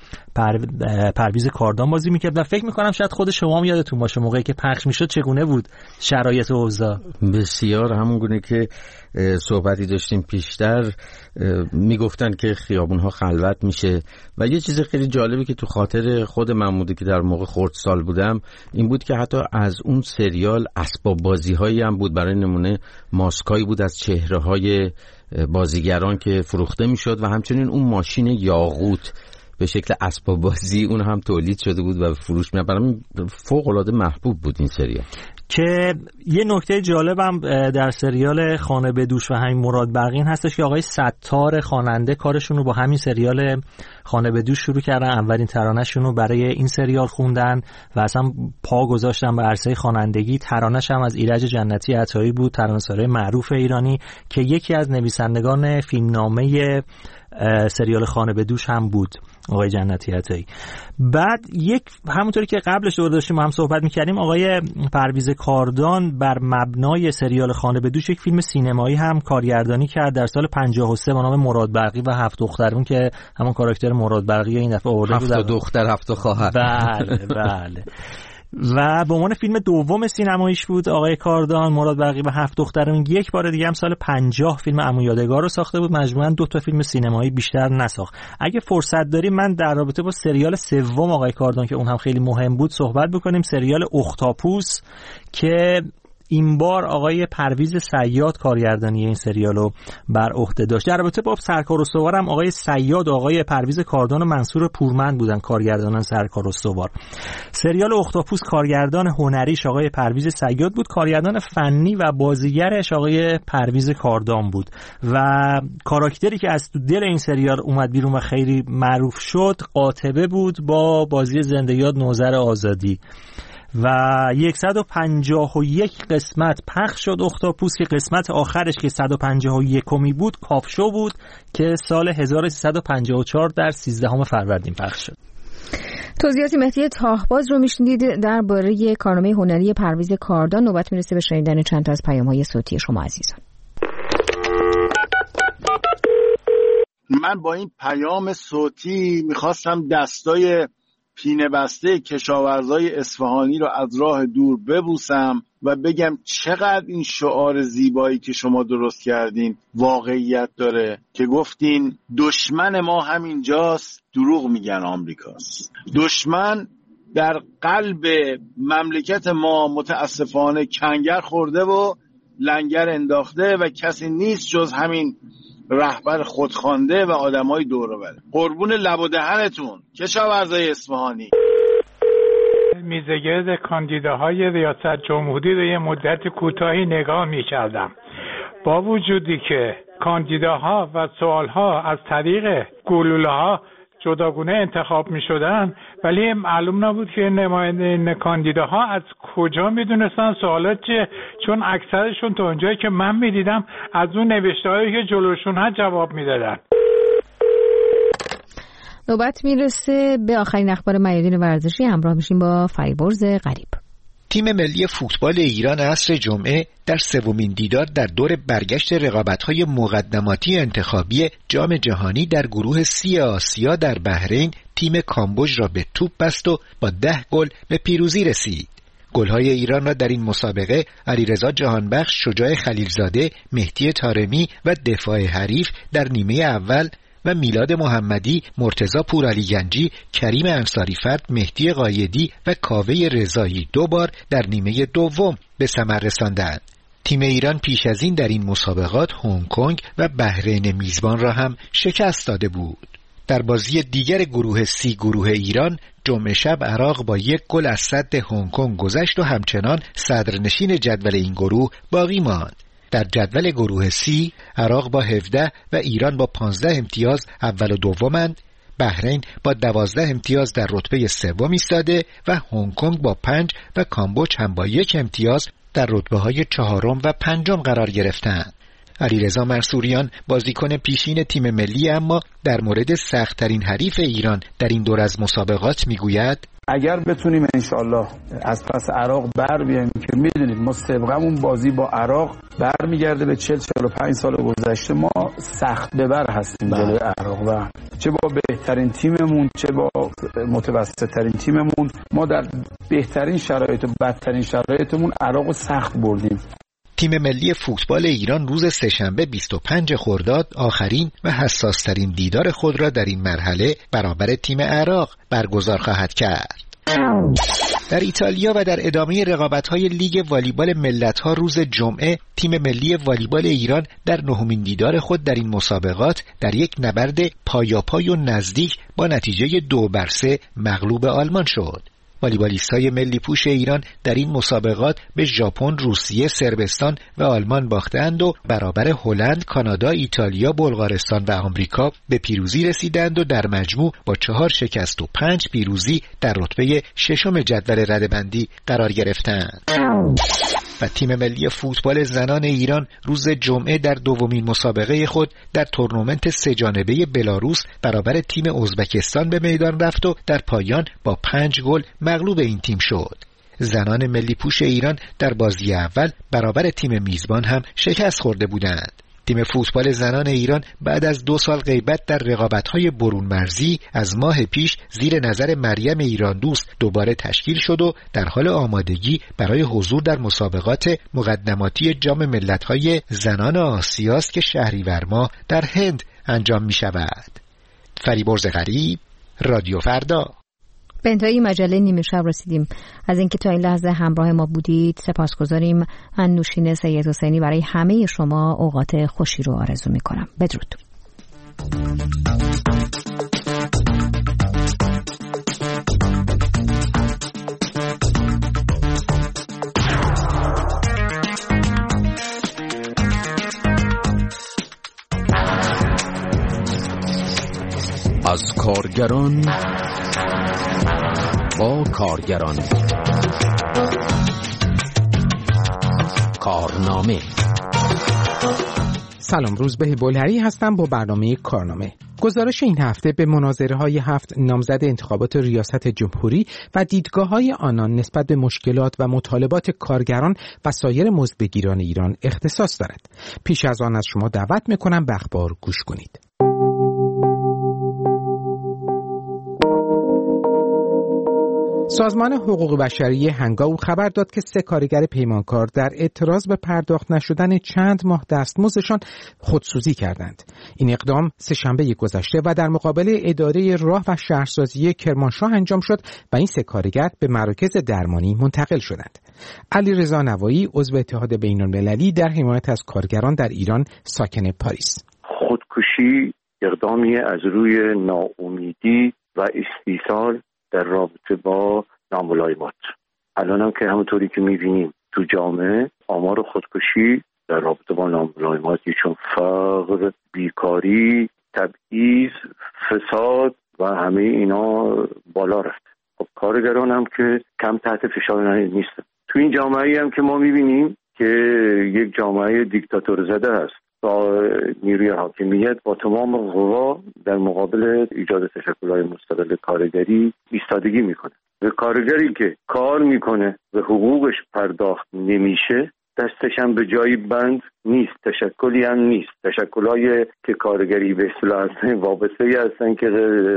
پرویز کاردان بازی میکرد و فکر میکنم شاید خود شما هم یادتون باشه موقعی که پخش میشد چگونه بود شرایط و اوضاع. بسیار همونگونه که صحبتی داشتیم پیشتر میگفتن که خیابونها خلوت میشه و یه چیز خیلی جالبی که تو خاطر خود من بوده که در موقع خردسال بودم این بود که حتی از اون سریال اسباب بازی هایی هم بود، برای نمونه ماسکایی بود از چهره های بازیگران که فروخته میشد و همچنین اون ماشین یاقوت به شکل اسباب بازی اون هم تولید شده بود و فروش می‌رفت. برام فوق العاده محبوب بود این سریال. که یه نکته جالبم در سریال خانه به دوش و همین مراد برقین هستش که آقای ستار خواننده کارشون رو با همین سریال خانه به دوش شروع کردن، اولین ترانه‌شون رو برای این سریال خوندن و اصلا پا گذاشتن به عرصه خوانندگی. ترانه‌ش هم از ایرج جنتی عطایی بود، ترانه‌سرای معروف ایرانی که یکی از نویسندگان فیلمنامه سریال خانه به دوش هم بود، آقای جنتی عطایی. بعد یک همونطوری که قبلش داشتیم هم صحبت می‌کردیم، آقای پرویز کاردان بر مبنای سریال خانه به دوش یک فیلم سینمایی هم کارگردانی کرد در سال 53 با نام مراد برقی و 7 دخترون که همون کاراکتر مراد برقی این دفعه آورده بود. 7 دختر 7 خواهر. بله بله. و به عنوان فیلم دوم سینماییش بود آقای کاردان، مراد برقی و 7 دختران. یک بار دیگه هم سال 50 فیلم عمو یادگار رو ساخته بود. مجموعاً 2 تا فیلم سینمایی بیشتر نساخت. اگه فرصت داریم من در رابطه با سریال سوم آقای کاردان که اون هم خیلی مهم بود صحبت بکنیم، سریال اختاپوس که این بار آقای پرویز صیاد کارگردانی این سریالو بر عهده داشت. در رابطه با سرکار استوار هم آقای صیاد و آقای پرویز کاردان و منصور پورمند بودن کارگردانان سرکار استوار. سریال اختاپوس کارگردان هنریش آقای پرویز صیاد بود، کارگردان فنی و بازیگرش آقای پرویز کاردان بود و کاراکتری که از دل این سریال اومد بیرون و خیلی معروف شد قاطبه بود با بازی زنده یاد نوذر آزادی و 151 قسمت پخش شد اختاپوس که قسمت آخرش که 151می بود کاپشو بود که سال 1354 در 13 فروردین پخش شد. توضیحات مهدی تاهباز رو میشنید درباره کارنامه هنری پرویز کاردان. نوبت میرسه به شنیدن چند تا از پیام‌های صوتی شما عزیزان. من با این پیام صوتی میخواستم دستای پینه بسته کشاورزای اصفهانی رو از راه دور ببوسم و بگم چقدر این شعار زیبایی که شما درست کردین واقعیت داره که گفتین دشمن ما همینجاست، دروغ میگن آمریکاست. دشمن در قلب مملکت ما متاسفانه کنگر خورده و لنگر انداخته و کسی نیست جز همین رهبر خودخوانده و آدمای دور و بر. قربون لب و دهنتون کشاورزای اصفهانی. میزگرد کاندیداهای ریاست جمهوری رو یه مدت کوتاهی نگاه میکردم. با وجودی که کاندیداها و سوالها از طریق گلوله‌ها جداگونه انتخاب می شدن، ولی معلوم نبود که نماینده کاندیداها از کجا می دونستن سوالات چیه، چون اکثرشون تا اونجایی که من می دیدم از اون نوشته‌هایی که جلوشون هست جواب می دادن. نوبت می رسه به آخرین اخبار میادین ورزشی. همراه میشیم با فریبرز غریب. تیم ملی فوتبال ایران عصر جمعه در سومین دیدار در دور برگشت رقابت‌های مقدماتی انتخابی جام جهانی در گروه سی آسیا در بحرین تیم کامبوج را به توپ بست و با 10 گل به پیروزی رسید. گل‌های ایران را در این مسابقه علیرضا جهانبخش، شجاع خلیلزاده، مهدی طارمی و دفاع حریف در نیمه اول و میلاد محمدی، مرتضی پورعلی گنجی، کریم انصاری‌فرد، مهدی قایدی و کاوه رضایی 2 بار در نیمه دوم به ثمر رساندند. تیم ایران پیش از این در این مسابقات هنگ کنگ و بحرین میزبان را هم شکست داده بود. در بازی دیگر گروه سی گروه ایران جمعه شب عراق با 1 گل از صد هنگ کنگ گذشت و همچنان صدرنشین جدول این گروه باقی ماند. در جدول گروه سی عراق با 17 و ایران با 15 امتیاز اول و دومند. بحرین با 12 امتیاز در رتبه سوم ایستاده و هنگ کنگ با 5 و کامبوج هم با 1 امتیاز در رتبه‌های چهارم و پنجم قرار گرفتند. علیرضا منصوریان بازیکن پیشین تیم ملی اما در مورد سخت‌ترین حریف ایران در این دور از مسابقات میگوید اگر بتونیم انشالله از پس عراق بر بیایم که میدونید ما سابقمون بازی با عراق برمیگرده به 40-45 سال گذشته، ما سخت ببر هستیم جلوی عراق و چه با بهترین تیممون چه با متوسط‌ترین تیممون ما در بهترین شرایط و بدترین شرایطمون عراق رو سخت بردیم. تیم ملی فوتبال ایران روز سه‌شنبه 25 خرداد آخرین و حساس‌ترین دیدار خود را در این مرحله برابر تیم عراق برگزار خواهد کرد. در ایتالیا و در ادامه رقابت‌های لیگ والیبال ملت‌ها روز جمعه تیم ملی والیبال ایران در 9مین دیدار خود در این مسابقات در یک نبرد پایاپای و نزدیک با نتیجه 2-3 مغلوب آلمان شد. والیبالیست‌های ملی پوش ایران در این مسابقات به ژاپن، روسیه، صربستان و آلمان باختند و برابر هلند، کانادا، ایتالیا، بلغارستان و آمریکا به پیروزی رسیدند و در مجموع با 4 شکست و 5 پیروزی در رتبه 6 جدول رده‌بندی قرار گرفتند. و تیم ملی فوتبال زنان ایران روز جمعه در دومین مسابقه خود در تورنمنت 3 جانبه بلاروس برابر تیم ازبکستان به میدان رفت و در پایان با 5 گل مغلوب این تیم شد. زنان ملی پوش ایران در بازی اول برابر تیم میزبان هم شکست خورده بودند. تیم فوتبال زنان ایران بعد از 2 سال غیبت در رقابت‌های برون مرزی از ماه پیش زیر نظر مریم ایران دوست دوباره تشکیل شد و در حال آمادگی برای حضور در مسابقات مقدماتی جام ملت‌های زنان آسیا است که شهریور ماه در هند انجام می‌شود. فریبرز غریب، رادیو فردا. به انتهای مجله نیمه شب رسیدیم. از اینکه تا این لحظه همراه ما بودید سپاسگزاریم. من نوشین سید حسینی برای همه شما اوقات خوشی رو آرزو می‌کنم. بدرود. از کارگران با کارگران. کارنامه. سلام، روزبه بولهری هستم با برنامه کارنامه. گزارش این هفته به مناظره‌های 7 نامزد انتخابات ریاست جمهوری و دیدگاه‌های آنان نسبت به مشکلات و مطالبات کارگران و سایر مزدبگیران ایران اختصاص دارد. پیش از آن از شما دعوت می‌کنم به اخبار گوش کنید. سازمان حقوق بشری هنگاو خبر داد که 3 کارگر پیمانکار در اعتراض به پرداخت نشدن چند ماه دستمزدشان خودسوزی کردند. این اقدام سه‌شنبه گذشته و در مقابل اداره راه و شهرسازی کرمانشاه انجام شد و این 3 کارگر به مراکز درمانی منتقل شدند. علیرضا نوایی، عضو اتحاد بین‌المللی در حمایت از کارگران در ایران، ساکن پاریس: خودکشی اقدامی از روی ناامیدی و استیصال در رابطه با ناملایمات. الان هم که همونطوری که می‌بینیم تو جامعه آمار خودکشی در رابطه با ناملایماتی چون فقر، بیکاری، تبعیض، فساد و همه اینا بالا رفت. خب کارگران هم که کم تحت فشار نیستن. تو این جامعه‌ای هم که ما می‌بینیم که یک جامعه دیکتاتور زده است با نیروی حاکمیت با تمام قوا در مقابل ایجاد تشکل‌های مستقل کارگری ایستادگی میکنه. و کارگری که کار میکنه و حقوقش پرداخت نمیشه دستش هم به جایی بند نیست، تشکلی هم نیست. تشکل‌های که کارگری به اصطلاح هستن وابسته هستن که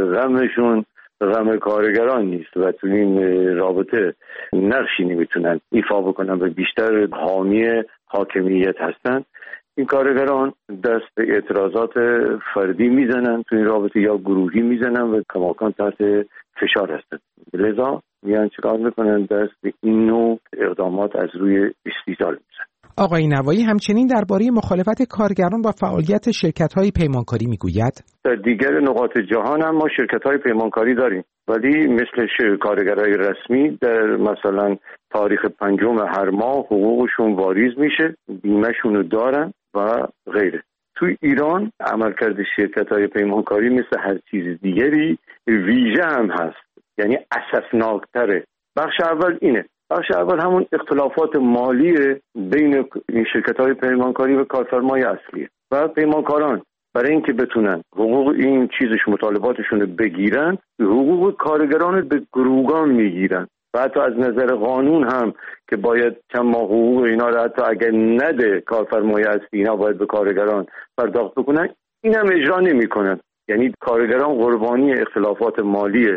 غمشون غم کارگران نیست و تو این رابطه نقشی نمیتونن ایفا بکنن و بیشتر حامی حاکمیت هستن. این کارگران دست به اعتراضات فردی میزنن تو این رابطه یا گروهی میزنن و کماکان تحت فشار هستن. لذا میان چیکار میکنن؟ دست به این نوع اقدامات از روی استیصال میزنن. آقای نوایی همچنین درباره مخالفت کارگران با فعالیت شرکت‌های پیمانکاری میگوید: در دیگر نقاط جهان هم ما شرکت‌های پیمانکاری داریم، ولی مثل کارگرای رسمی در مثلا تاریخ 5 هر ماه حقوقشون واریز میشه، بیمه‌شون رو دارن و غیره. تو ایران عملکرد شرکت‌های پیمانکاری مثل هر چیز دیگری ویژه هم هست، یعنی اساسناکتره. بخش اول اینه. بخش اول همون اختلافات مالی بین این شرکت‌های پیمانکاری و کارفرمای اصلیه و پیمانکاران برای اینکه بتونن حقوق این چیزش مطالباتشون رو بگیرن، حقوق کارگران رو به گروگان میگیرن و حتی از نظر قانون هم که باید چند ماه حقوق اینا رو حتی اگر نده کارفرمای اصلی اینا باید به کارگران پرداخت بکنن، این هم اجرا نمی‌کنن. یعنی کارگران قربانی اختلافات مالی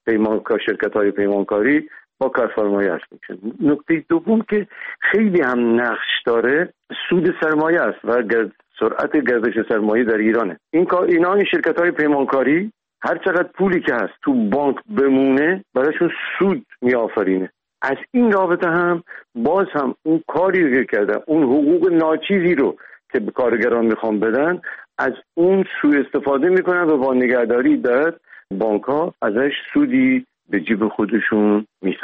شرکت‌های پیمانکاری با کارفرمای اصلی میشن. نکته دوم که خیلی هم نقش داره سود سرمایه است و سرعت گردش سرمایه در ایرانه. این شرکت‌های پیمانکاری هر چقدر پولی که هست تو بانک بمونه براشون سود میآفرینه. از این رابطه هم باز هم اون کاری که کردن، اون حقوق ناچیزی رو که به کارگران میخوان بدن، از اون سوء استفاده میکنن و با نگهداری در بانک‌ها ازش سودی به جیب خودشون میزن.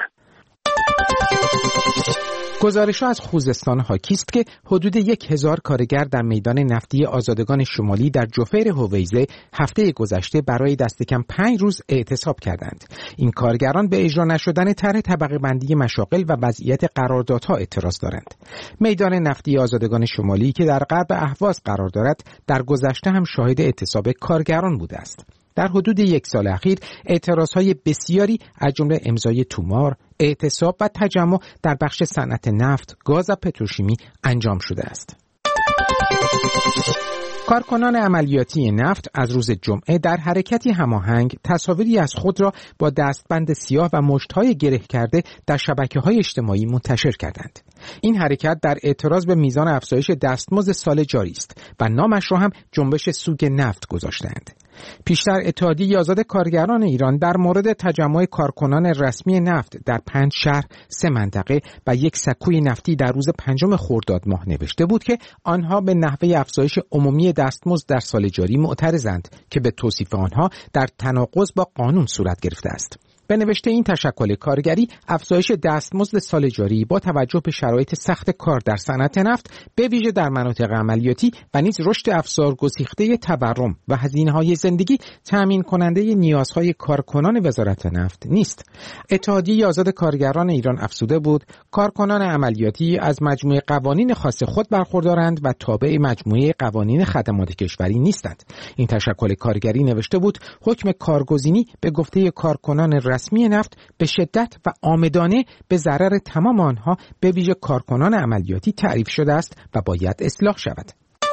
گزارش‌ها از خوزستان حاکی است که حدود 1000 کارگر در میدان نفتی آزادگان شمالی در جوفر هویزه هفته گذشته برای دست کم 5 روز اعتصاب کردند. این کارگران به اجرا نشدن طرح طبقه بندی مشاغل و وضعیت قراردادها اعتراض دارند. میدان نفتی آزادگان شمالی که در غرب اهواز قرار دارد، در گذشته هم شاهد اعتصاب کارگران بوده است. در حدود 1 سال اخیر اعتراضهای بسیاری از جمله امضای تومار، اعتصاب و تجمع در بخش صنعت نفت، گاز و پتروشیمی انجام شده است. کارکنان عملیاتی نفت از روز جمعه در حرکتی هماهنگ تصاویری از خود را با دستبند سیاه و مشت‌های گره کرده در شبکه‌های اجتماعی منتشر کردند. این حرکت در اعتراض به میزان افزایش دستمزد سال جاری است و نامش را هم جنبش سوگ نفت گذاشتند. پیشتر اتحادیه آزاد کارگران ایران در مورد تجمع کارکنان رسمی نفت در 5 شهر، 3 منطقه و 1 سکوی نفتی در روز 5 خرداد ماه نوشته بود که آنها به نحوه افزایش عمومی دستمزد در سال جاری معترضند که به توصیف آنها در تناقض با قانون صورت گرفته است. به نوشته این تشکل کارگری، افزایش دستمزد سال جاری با توجه به شرایط سخت کار در صنعت نفت به ویژه در مناطق عملیاتی و نیز رشد افزار گسیخته تورم و هزینه‌های زندگی تأمین کننده نیازهای کارکنان وزارت نفت نیست. اتحادیه آزاد کارگران ایران افزوده بود کارکنان عملیاتی از مجموعه قوانین خاص خود برخوردارند و تابع مجموعه قوانین خدمات کشوری نیستند. این تشکل کارگری نوشته بود حکم کارگزینی به گفته کارکنان رسمی نفت به شدت و عامدانه به ضرر تمام آنها به ویژه کارکنان عملیاتی تعریف شده است و باید اصلاح شود.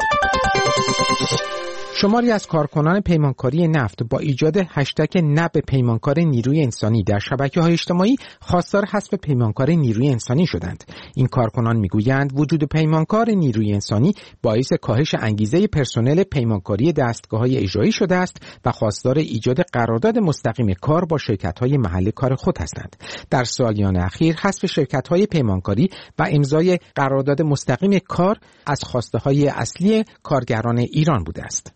شماری از کارکنان پیمانکاری نفت با ایجاد هشتگ نه به پیمانکار نیروی انسانی در شبکه‌های اجتماعی خواستار حذف پیمانکار نیروی انسانی شدند. این کارکنان میگویند وجود پیمانکار نیروی انسانی باعث کاهش انگیزه پرسنل پیمانکاری دستگاه‌های اجرایی شده است و خواستار ایجاد قرارداد مستقیم کار با شرکت‌های محل کار خود هستند. در سالیان اخیر حذف شرکت‌های پیمانکاری و امضای قرارداد مستقیم کار از خواسته‌های اصلی کارگران ایران بوده است.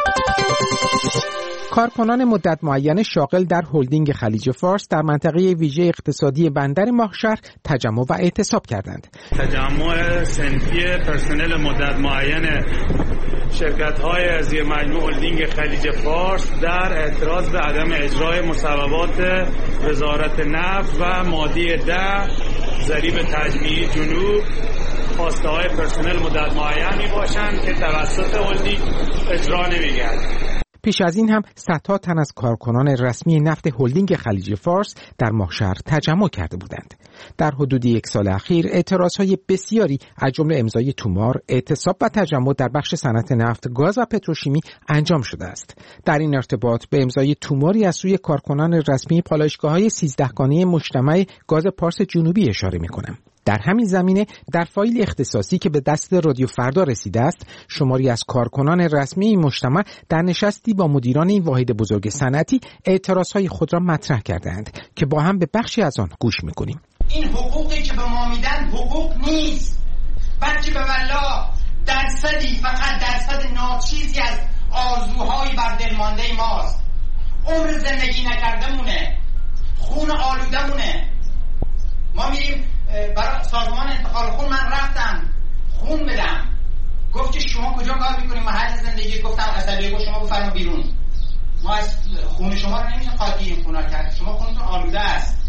کارکنان مدت معین شاغل در هلدینگ خلیج فارس در منطقه ویژه اقتصادی بندر ماهشهر تجمع و اعتصاب کردند. تجمع صنفی پرسنل مدت معین شرکت‌های زیر مجموعه هلدینگ خلیج فارس در اعتراض به عدم اجرای مصوبات وزارت نفت و ماده 10 ضریب تجمیعی جنوب خواسته‌های پرسنل مدت معین میباشند که توسط هلدینگ اجرا نمی‌گردد. پیش از این هم صدها تن از کارکنان رسمی نفت هلدینگ خلیج فارس در ماهشهر تجمع کرده بودند. در حدود 1 سال اخیر اعتراضهای بسیاری از جمله امضای تومار، اعتصاب و تجمع در بخش صنعت نفت، گاز و پتروشیمی انجام شده است. در این ارتباط به امضای توماری از سوی کارکنان رسمی پالایشگاه‌های 13گانه مجتمع گاز پارس جنوبی اشاره می‌کنم. در همین زمینه در فایل اختصاصی که به دست رادیو فردا رسیده است، شماری از کارکنان رسمی این مجتمع در نشستی با مدیران این واحد بزرگ صنعتی اعتراضهای خود را مطرح کردند که با هم به بخشی از آن گوش می‌کنیم. این حقوقی که به ما میدن حقوق نیست، بلکه به والله درصدی، فقط درصد ناچیزی از آرزوهای بر دل مانده ماست. عمر زندگی نکردمونه، خون آلودمونه. ما میریم برای سازمان انتقال خون، من رفتم خون بدم، گفت که شما کجا کار میکنیم؟ محل زندگی. گفتم عصبی، گفت شما بفرما بیرون، ما از خون شما رو نمیشه خاطی این خونا کرد، شما خونتون آلوده است.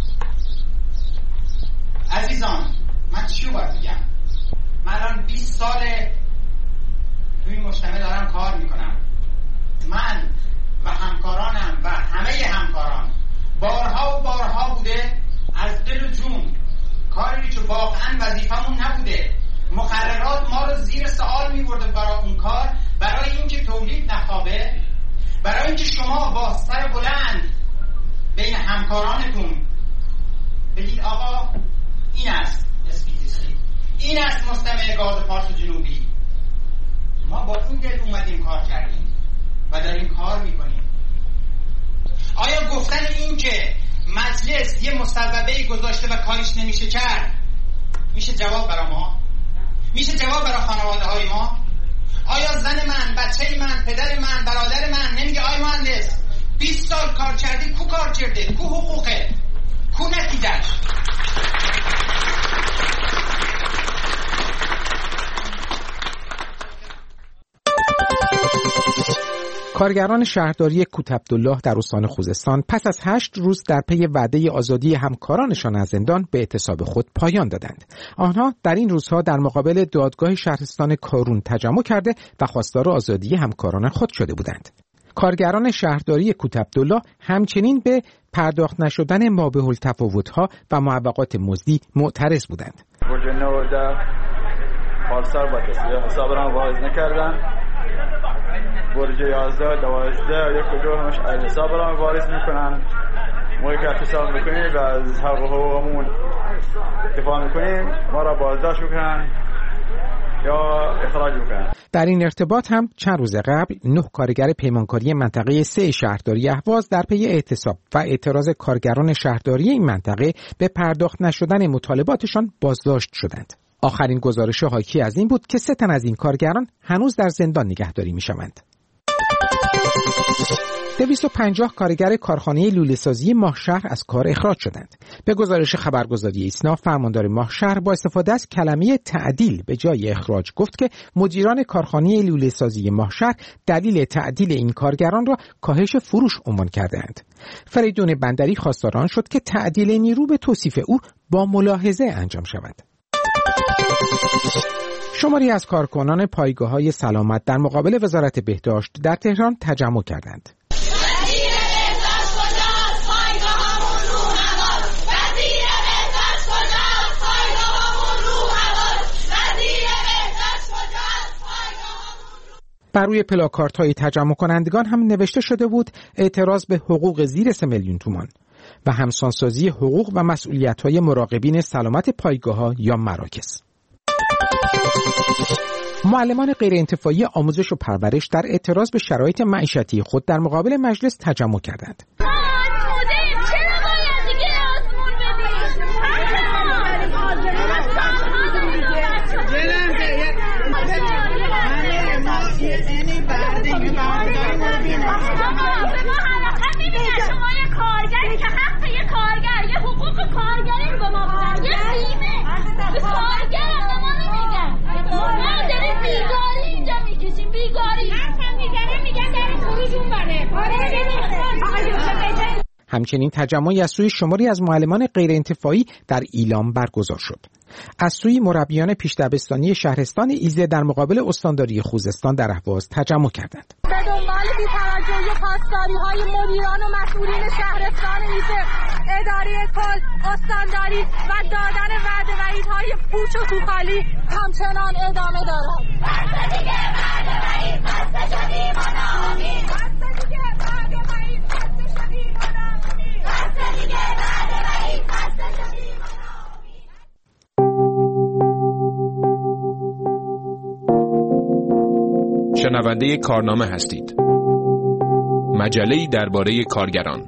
عزیزان من چی باید بگم؟ من الان 20 ساله توی این مجتمع دارم کار میکنم. من و همکارانم و همه همکاران بارها و بارها بوده از دل و جون کاری که واقعا وظیفمون نبوده، مقررات ما رو زیر سوال می‌برده برای اون کار، برای اینکه تولید نخوابه، برای اینکه شما با سر بلند بین همکارانتون بگید آقا این است اسپیدیسی، این است مستمع گاز پارس جنوبی. ما با این دل اومدیم کار کردیم و داریم کار میکنیم. آیا گفتن این که مجلس یه مصوبه‌ای گذاشته و کاریش نمیشه کرد میشه جواب برای ما؟ میشه جواب برای خانواده های ما؟ آیا زن من، بچه من، پدر من، برادر من نمیگه آی مهندس 20 سال کار کردی، کو کار کرده، کو حقوقه، کو نتیجهش؟ کارگران شهرداری کوتعبدالله در استان خوزستان پس از 8 روز در پی وعده آزادی همکارانشان از زندان به اعتصاب خود پایان دادند. آنها در این روزها در مقابل دادگاه شهرستان کارون تجمع کرده و خواستار آزادی همکاران خود شده بودند. کارگران شهرداری کوتعبدالله همچنین به پرداخت نشدن مابه‌التفاوت‌ها و معوقات مزدی معترض بودند. پارسال با کسی حساب را واریز نکردن. برج 11 12 یک و دو همش حساب را واریز میکنن. ما که اعتصاب میکنیم و از حق و حقوقمون دفاع میکنیم ما را بازداشت میکنن یا اخراج میکنن. در این ارتباط هم چند روز قبل 9 کارگر پیمانکاری منطقه 3 شهرداری اهواز در پی اعتصاب و اعتراض کارگران شهرداری این منطقه به پرداخت نشدن مطالباتشان بازداشت شدند. آخرین گزارش حاکی از این بود که 3 تن از این کارگران هنوز در زندان نگهداری میشوند. 250 کارگر کارخانه لوله‌سازی ماهشهر از کار اخراج شدند. به گزارش خبرگزاری ایسنا، فرماندار ماهشهر با استفاده از کلمه تعدیل به جای اخراج گفت که مدیران کارخانه لوله‌سازی ماهشهر دلیل تعدیل این کارگران را کاهش فروش عنوان کردند. فریدون بندری خواستار آن شد که تعدیل نیرو به توصیف او با ملاحظه انجام شود. شماری از کارکنان پایگاه‌های سلامت در مقابل وزارت بهداشت در تهران تجمع کردند. بر روی پلاکاردهای تجمع کنندگان هم نوشته شده بود اعتراض به حقوق زیر 3 میلیون تومان و همسانسازی حقوق و مسئولیت‌های مراقبین سلامت پایگاه‌ها یا مراکز. معلمان غیرانتفاعی آموزش و پرورش در اعتراض به شرایط معیشتی خود در مقابل مجلس تجمع کردند. همچنین تجمعی از سوی شماری از معلمان غیرانتفاعی در ایلام برگزار شد. از سوی مربیان پیش‌دبستانی شهرستان ایزه در مقابل استانداری خوزستان در اهواز تجمع کردند. به دنبال بی‌توجهی پاسداری‌های مدیران و مسئولین شهرستان ایزه، اداره کل، استانداری و دادن وعده وعیدهای پوچ و توخالی همچنان ادامه دارد. شنونده کارنامه هستید. مجله‌ای درباره کارگران.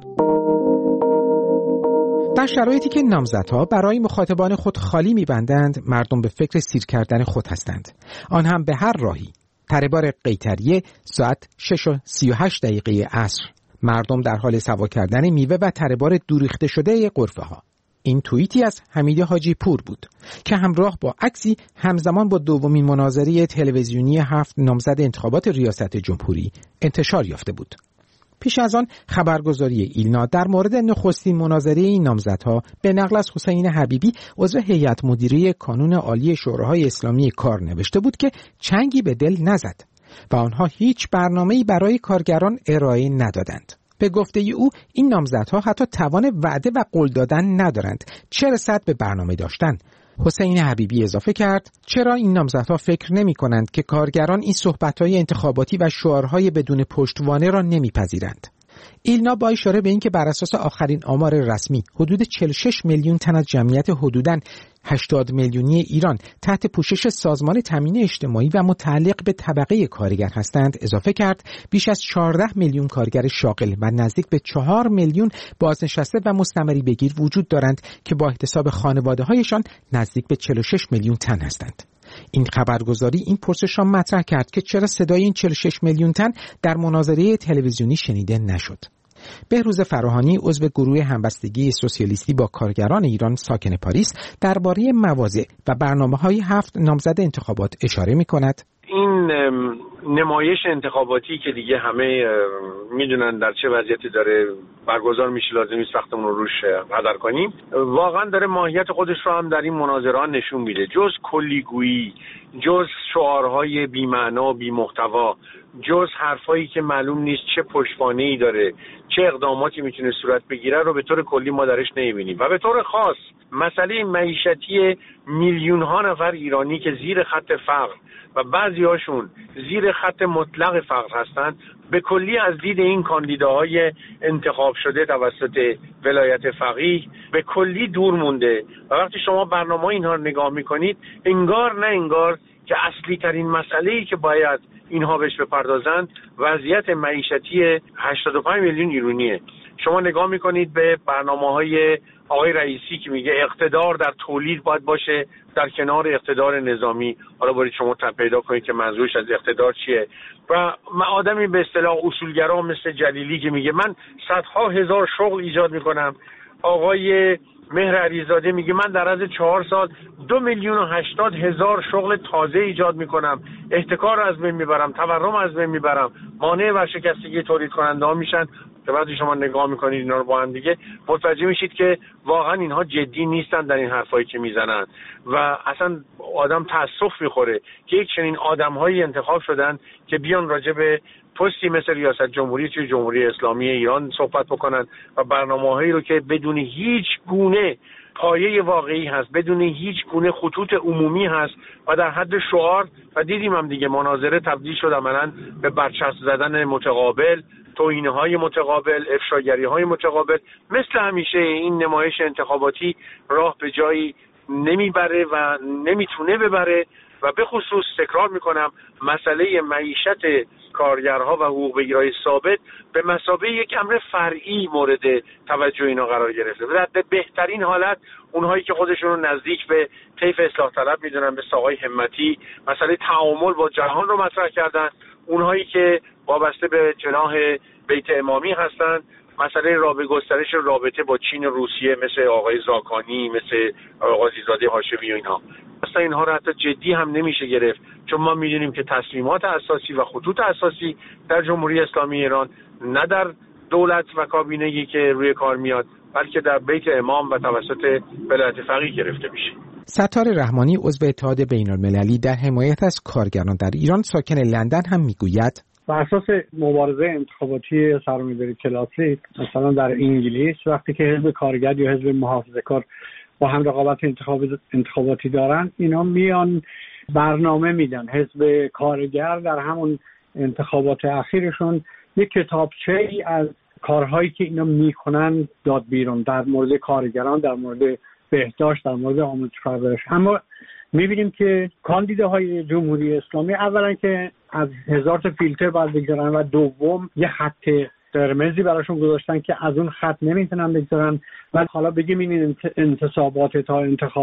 در شرایطی که نامزدها برای مخاطبان خود خالی می‌بندند، مردم به فکر سیر کردن خود هستند. آن هم به هر راهی. تره‌بار قیطریه ساعت 6:38 عصر. مردم در حال سوا کردن میوه و تره‌بار دوریخته شده غرفه‌ها. این توییتی از حمید حاجی پور بود که همراه با عکسی همزمان با دومین مناظره تلویزیونی 7 نامزد انتخابات ریاست جمهوری انتشار یافته بود. پیش از آن خبرگزاری ایلنا در مورد نخستین مناظره این نامزدها به نقل از حسین حبیبی عضو هیئت مدیره کانون عالی شوراهای اسلامی کار نوشته بود که چنگی به دل نزد و آنها هیچ برنامه‌ای برای کارگران ارائه ندادند. به گفته او این نامزدها حتی توان وعده و قول دادن ندارند، چه رسد به برنامه داشتن. حسین حبیبی اضافه کرد چرا این نامزدها فکر نمی کنند که کارگران این صحبت‌های انتخاباتی و شعارهای بدون پشتوانه را نمیپذیرند. ایلنا با اشاره به اینکه بر اساس آخرین آمار رسمی حدود 46 میلیون تن از جمعیت حدوداً 80 میلیونی ایران تحت پوشش سازمان تامین اجتماعی و متعلق به طبقه کارگر هستند اضافه کرد بیش از 14 میلیون کارگر شاغل و نزدیک به 4 میلیون بازنشسته و مستمری بگیر وجود دارند که با احتساب خانواده‌هایشان نزدیک به 46 میلیون تن هستند. این خبرگزاری این پرسش را مطرح کرد که چرا صدای این 46 میلیون تن در مناظره تلویزیونی شنیده نشد. بهروز فراهانی عضو گروه همبستگی سوسیالیستی با کارگران ایران ساکن پاریس درباره مواضع و برنامه‌های 7 نامزد انتخابات اشاره می‌کند. این نمایش انتخاباتی که دیگه همه میدونن در چه وضعیتی داره برگزار میشه، لازم نیست وقتمون رو روش هدر کنیم، واقعا داره ماهیت خودش رو هم در این مناظرات نشون میده. جز کلیگویی، جز شعارهای بی‌معنا و بی‌محتوا جز حرفایی که معلوم نیست چه پشتوانه‌ای داره، چه اقداماتی میتونه صورت بگیره رو به طور کلی ما درش نمیبینیم. و به طور خاص مسئله معیشتی میلیون ها نفر ایرانی که زیر خط فقر و بعضی هاشون زیر خط مطلق فقر هستند به کلی از دید این کاندیداهای انتخاب شده توسط ولایت فقیه به کلی دور مونده. و وقتی شما برنامه اینها رو نگاه میکنید انگار نه انگار که اصلی ترین مسئله‌ای که باید اینها بهش بپردازند وضعیت معیشتی 85 میلیون ایرانیه. شما نگاه میکنید به برنامه‌های آقای رئیسی که میگه اقتدار در تولید باید باشه در کنار اقتدار نظامی. حالا برید شما پیدا کنید که منظورش از اقتدار چیه. و آدمی به اصطلاح اصولگرا مثل جلیلی که میگه من صدها هزار شغل ایجاد میکنم. آقای مهر علیزاده میگه من در عرض 4 سال 2,080,000 شغل تازه ایجاد میکنم، احتکار از بین میبرم، تورم از بین میبرم، مانع ورشکستگی تولید کننده ها میشن. که وقتی شما نگاه میکنید اینا رو با هم دیگه متوجه میشید که واقعا اینها جدی نیستن در این حرفایی که میزنن و اصلا آدم تاسف میخوره که یک چنین آدمهایی انتخاب شدن که بیان راجع به پستی مثل ریاست جمهوری توی جمهوری اسلامی ایران صحبت بکنن و برنامه‌هایی رو که بدون هیچ گونه پایه واقعی هست، بدون هیچ گونه خطوط عمومی هست و در حد شعار. و دیدیم هم دیگه مناظره تبدیل شد عملاً به برچسب زدن متقابل، توهین‌های متقابل، افشاگری‌های متقابل. مثل همیشه این نمایش انتخاباتی راه به جایی نمیبره و نمیتونه ببره و به خصوص تکرار میکنم مسئله معیشت کارگرها و حقوق بگیرای ثابت به مثابه یک امر فرعی مورد توجه اینا قرار گرفته. در بهترین حالت اونهایی که خودشون رو نزدیک به طیف اصلاح طلب میدونن مثل آقای همتی مسئله تعامل با جهان رو مطرح کردن، اونهایی که وابسته به جناح بیت امامی هستن مسئله گسترش رابطه با چین و روسیه مثل آقای زاکانی، مثل قاضیزاده هاشمی و اینها. اصلا اینها رو حتی جدی هم نمیشه گرفت، چون ما میدونیم که تصمیمات اساسی و خطوط اساسی در جمهوری اسلامی ایران نه در دولت و کابینه‌ای که روی کار میاد بلکه در بیت امام و توسط ولایت فقیه گرفته میشه. ستار رحمانی عضو اتحاد بین‌المللی در حمایت از کارگران در ایران ساکن لندن هم میگوید بر اساس مبارزه انتخاباتی سرمایه‌داری کلاسیک مثلا در انگلیس وقتی که حزب کارگر یا حزب محافظه‌کار با هم رقابت انتخاباتی دارن اینا میان برنامه میدن. حزب کارگر در همون انتخابات اخیرشون یک کتابچه‌ای از کارهایی که اینا میکنن داد بیرون در مورد کارگران، در مورد بهداشت، در مورد آموزش پرورش. اما میبینیم که کاندیداهای جمهوری اسلامی اولا که از 1000 تا فیلتر باید بگذارن و دوم یه خط قرمزی براشون گذاشتن که از اون خط نمیتونن بگذارن. و حالا بگیم این انتصاب تا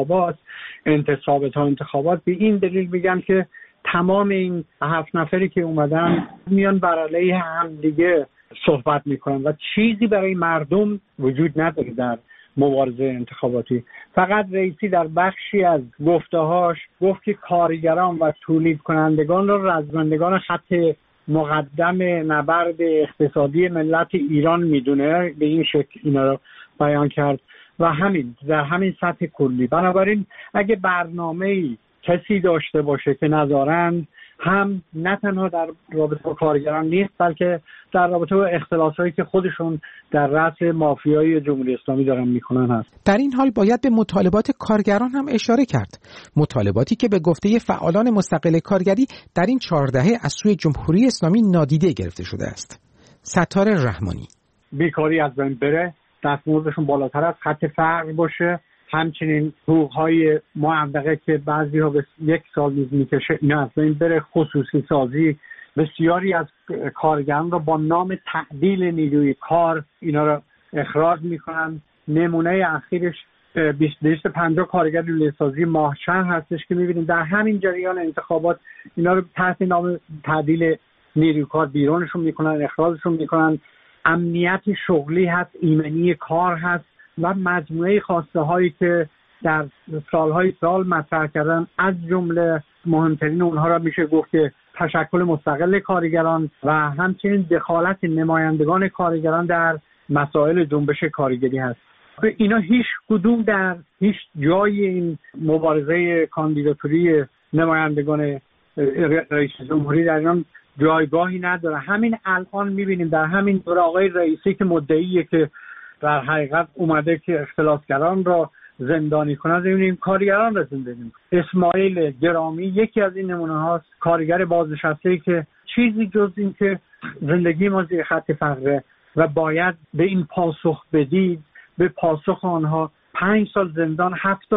انتخابات به این دلیل میگن که تمام این 7 نفری که اومدن میان بر علیه هم دیگه صحبت میکنن و چیزی برای مردم وجود نداره در مبارزه انتخاباتی. فقط رئیسی در بخشی از گفته‌هاش گفت که کارگران و تولید کنندگان را رزمندگان خط مقدم نبرد اقتصادی ملت ایران میدونه، به این شکل اینا رو بیان کرد و همین در همین سطح کلی. بنابراین اگه برنامه‌ای کسی داشته باشه که ندارن، هم نه تنها در رابطه با کارگران نیست بلکه در رابطه با اختلاسایی که خودشون در رأس مافیای جمهوری اسلامی دارن میکنن هست. در این حال باید به مطالبات کارگران هم اشاره کرد، مطالباتی که به گفته فعالان مستقل کارگری در این 4 دهه از سوی جمهوری اسلامی نادیده گرفته شده است. ستار رحمانی: بیکاری از بین بره، دستمزدشون بالاتر از خط فقر باشه، همچنین حقوق‌های معوقه که بعضی‌ها به 1 سال میکشه اینا از بین بره، خصوصی سازی. بسیاری از کارگران را با نام تعدیل نیروی کار اینا را اخراج میکنن. نمونه اخیرش 250 کارگر لوله سازی ماهچند هستش که میبینیم در همین جریان انتخابات اینا رو تحت نام تعدیل نیروی کار بیرونشون میکنن، اخراجشون میکنن. امنیت شغلی هست، ایمنی کار هست و مجموعه خواسته هایی که در سالهای سال مطرح کردن. از جمله مهمترین اونها را میشه گفت که تشکل مستقل کارگران و همچنین دخالت نمایندگان کارگران در مسائل جنبش کارگری هست. اینا هیچ کدوم در هیچ جای این مبارزه کاندیداتوری نمایندگان رئیس جمهوری در ایران جایگاهی نداره. همین الان میبینیم در همین دوره آقای رئیسی که مدعیه که در حقیقت اومده که اختلاسگران را زندانی کنه، ببینیم کارگران را زندانی کنه. اسماعیل گرامی یکی از این نمونه هاست، کارگر بازنشسته‌ای که چیزی جز این که زندگی ما زیر خط فقره و باید به این پاسخ بدید، به پاسخ آنها 5 سال زندان،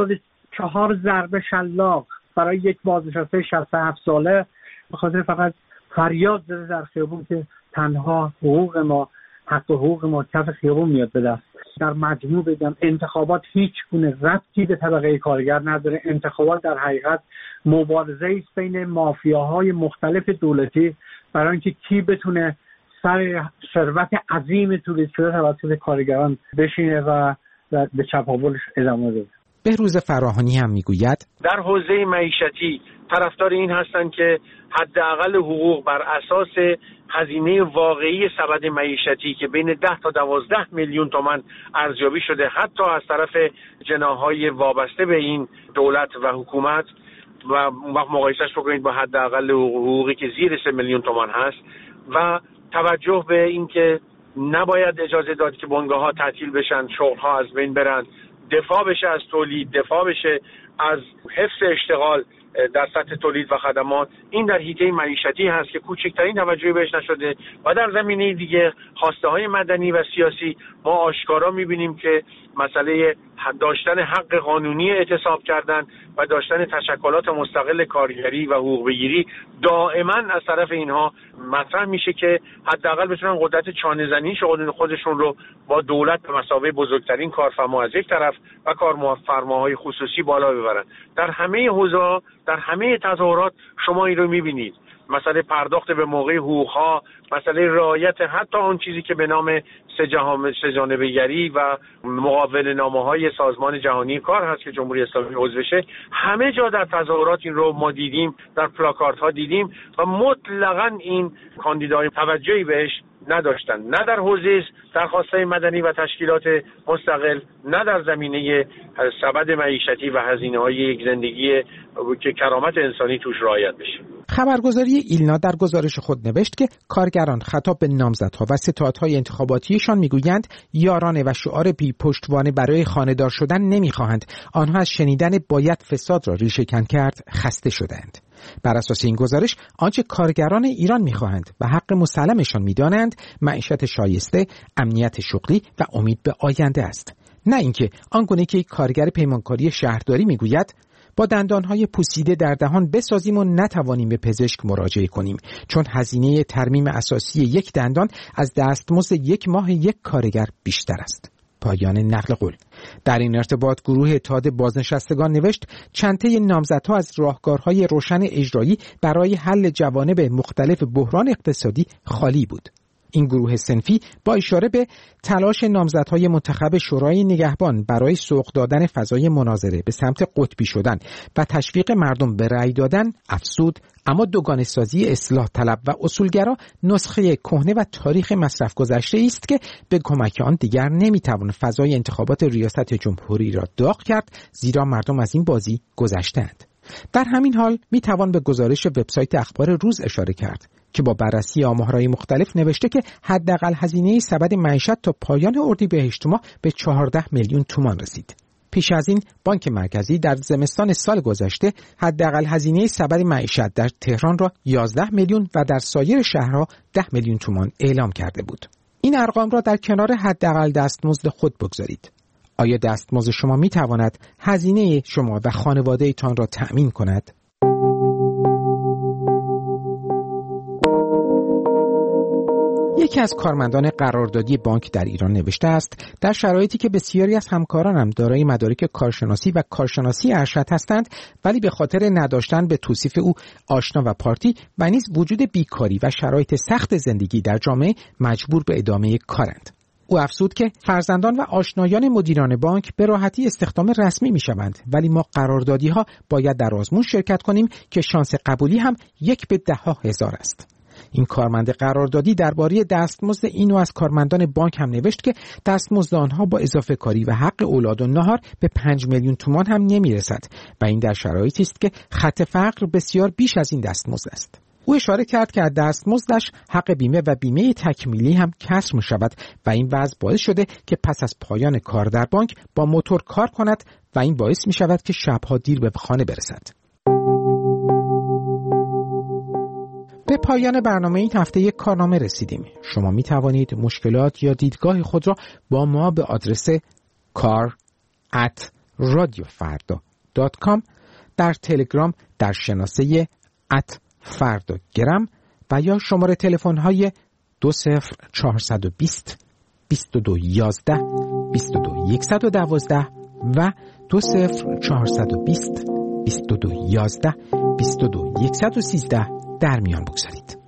74 ضربه شلاق برای یک بازنشسته 67 ساله به خاطر فقط فریاد زده در خیابون که تنها حقوق ما، حق حقوق ما کف خیابون میاد به دست. در مجموع بگم انتخابات هیچ گونه ربطی به طبقه کارگر نداره. انتخابات در حقیقت مبارزه است بین مافیاهای مختلف دولتی برای اینکه کی بتونه سر ثروت عظیم تولید شده توسط کارگران بشینه و به چپاولش ادامه بده. بهروز فراهانی هم میگوید در حوزه معیشتی طرفدار این هستند که حداقل حقوق بر اساس هزینه واقعی سبد معیشتی که بین 10 تا 12 میلیون تومان ارزیابی شده حتی از طرف جناح‌های وابسته به این دولت و حکومت و وقت مقایسهش بکنید با حداقل حقوقی که زیر 3 میلیون تومان هست و توجه به این که نباید اجازه داد که بنگاه‌ها تعطیل بشن، شغل‌ها از بین برن، دفاع بشه از تولید، دفاع بشه از حفظ اشتغال در سطح تولید و خدمات. این در حیطه معیشتی هست که کوچکترین توجهی بهش نشده و در زمینه دیگه خواسته های مدنی و سیاسی ما آشکارا میبینیم که مسئله داشتن حق قانونی اعتصاب کردن و داشتن تشکلات مستقل کارگری و حقوق بگیری دائما از طرف اینها مطرح میشه که حداقل بتونن قدرت چانه‌زنی خودشون رو با دولت به مثابه بزرگترین کارفرما از یک طرف و کارفرماهای خصوصی بالا ببرن. در همه حوزه‌ها، در همه تظاهرات شما این رو میبینید. مسئله پرداخت به موقع حقوق‌ها، مسئله رعایت حتی اون چیزی که به نام سه‌جانبه‌گری و مقابل نامه‌های سازمان جهانی کار هست که جمهوری اسلامی عضوشه، همه جا در تظاهرات این رو ما دیدیم، در پلاکاردها دیدیم و مطلقاً این کاندیدای توجهی بهش نداشتن، نه در حوزه درخواست‌های مدنی و تشکیلات مستقل، نه در زمینه سبد معیشتی و هزینه‌های یک زندگی که کرامت انسانی توش رعایت بشه. خبرگزاری ایلنا در گزارش خود نوشت که کارگران خطاب به نامزدها و ستادهای انتخاباتیشان میگویند یارانه و شعار بی پشتوانه برای خانه‌دار شدن نمیخواهند. آنها از شنیدن باید فساد را ریشه‌کن کرد خسته شدند. بر اساس این گزارش آنچه کارگران ایران میخواهند و حق مسلمشان میدانند معیشت شایسته، امنیت شغلی و امید به آینده است، نه اینکه آنگونه که کارگر پیمانکاری شهرداری میگوید با دندانهای پوسیده در دهان بسازیم و نتوانیم به پزشک مراجعه کنیم چون هزینه ترمیم اساسی یک دندان از دستمزد یک ماه یک کارگر بیشتر است. پایان نقل قول. در این ارتباط گروه اتحاد بازنشستگان نوشت چندته نامزدها از راهکارهای روشن اجرایی برای حل جوانب مختلف بحران اقتصادی خالی بود. این گروه صنفی با اشاره به تلاش نامزدهای منتخب شورای نگهبان برای سوق دادن فضای مناظره به سمت قطبی شدن و تشویق مردم به رأی دادن افزود، اما دوگانه‌سازی اصلاح طلب و اصولگرا نسخه کهنه و تاریخ مصرف گذشته است که به کمک آن دیگر نمیتوان فضای انتخابات ریاست جمهوری را داغ کرد، زیرا مردم از این بازی گذشتند. در همین حال میتوان به گزارش وبسایت اخبار روز اشاره کرد که با بررسی آمارهای مختلف نوشته که حداقل هزینه سبد معیشت تا پایان اردیبهشت ماه به 14 میلیون تومان رسید. پیش از این بانک مرکزی در زمستان سال گذشته حداقل هزینه سبد معیشت در تهران را 11 میلیون و در سایر شهرها 10 میلیون تومان اعلام کرده بود. این ارقام را در کنار حداقل دستمزد خود بگذارید. آیا دستمزد شما می تواند هزینه شما و خانواده تان را تأمین کند؟ یکی از کارمندان قراردادی بانک در ایران نوشته است در شرایطی که بسیاری از همکارانم دارای مدارک کارشناسی و کارشناسی ارشد هستند ولی به خاطر نداشتن به توصیف او آشنا و پارتی و نیز وجود بیکاری و شرایط سخت زندگی در جامعه مجبور به ادامه کارند. او افزود که فرزندان و آشنایان مدیران بانک به راحتی استخدام رسمی می‌شوند ولی ما قراردادی‌ها باید در آزمون شرکت کنیم که شانس قبولی هم 1 به 10,000 است. این کارمند قراردادی درباره دستمزد این نوع از کارمندان بانک هم نوشت که دستمزد آنها با اضافه کاری و حق اولاد و ناهار به 5 میلیون تومان هم نمیرسد و این در شرایطی است که خط فقر بسیار بیش از این دستمزد است. او اشاره کرد که از دستمزدش حق بیمه و بیمه تکمیلی هم کسر می شود و این وضع باعث شده که پس از پایان کار در بانک با موتور کار کند و این باعث می شود که شبها دیر به خانه برسد. به پایان برنامه این هفته یک کارنامه رسیدیم. شما می توانید مشکلات یا دیدگاه خود را با ما به آدرس kar@radiofarda.com در تلگرام در شناسه @فرداگرم و یا شماره تلفن های 20420 2211 22112 و 20420 2211 22113 در میان بگذارید.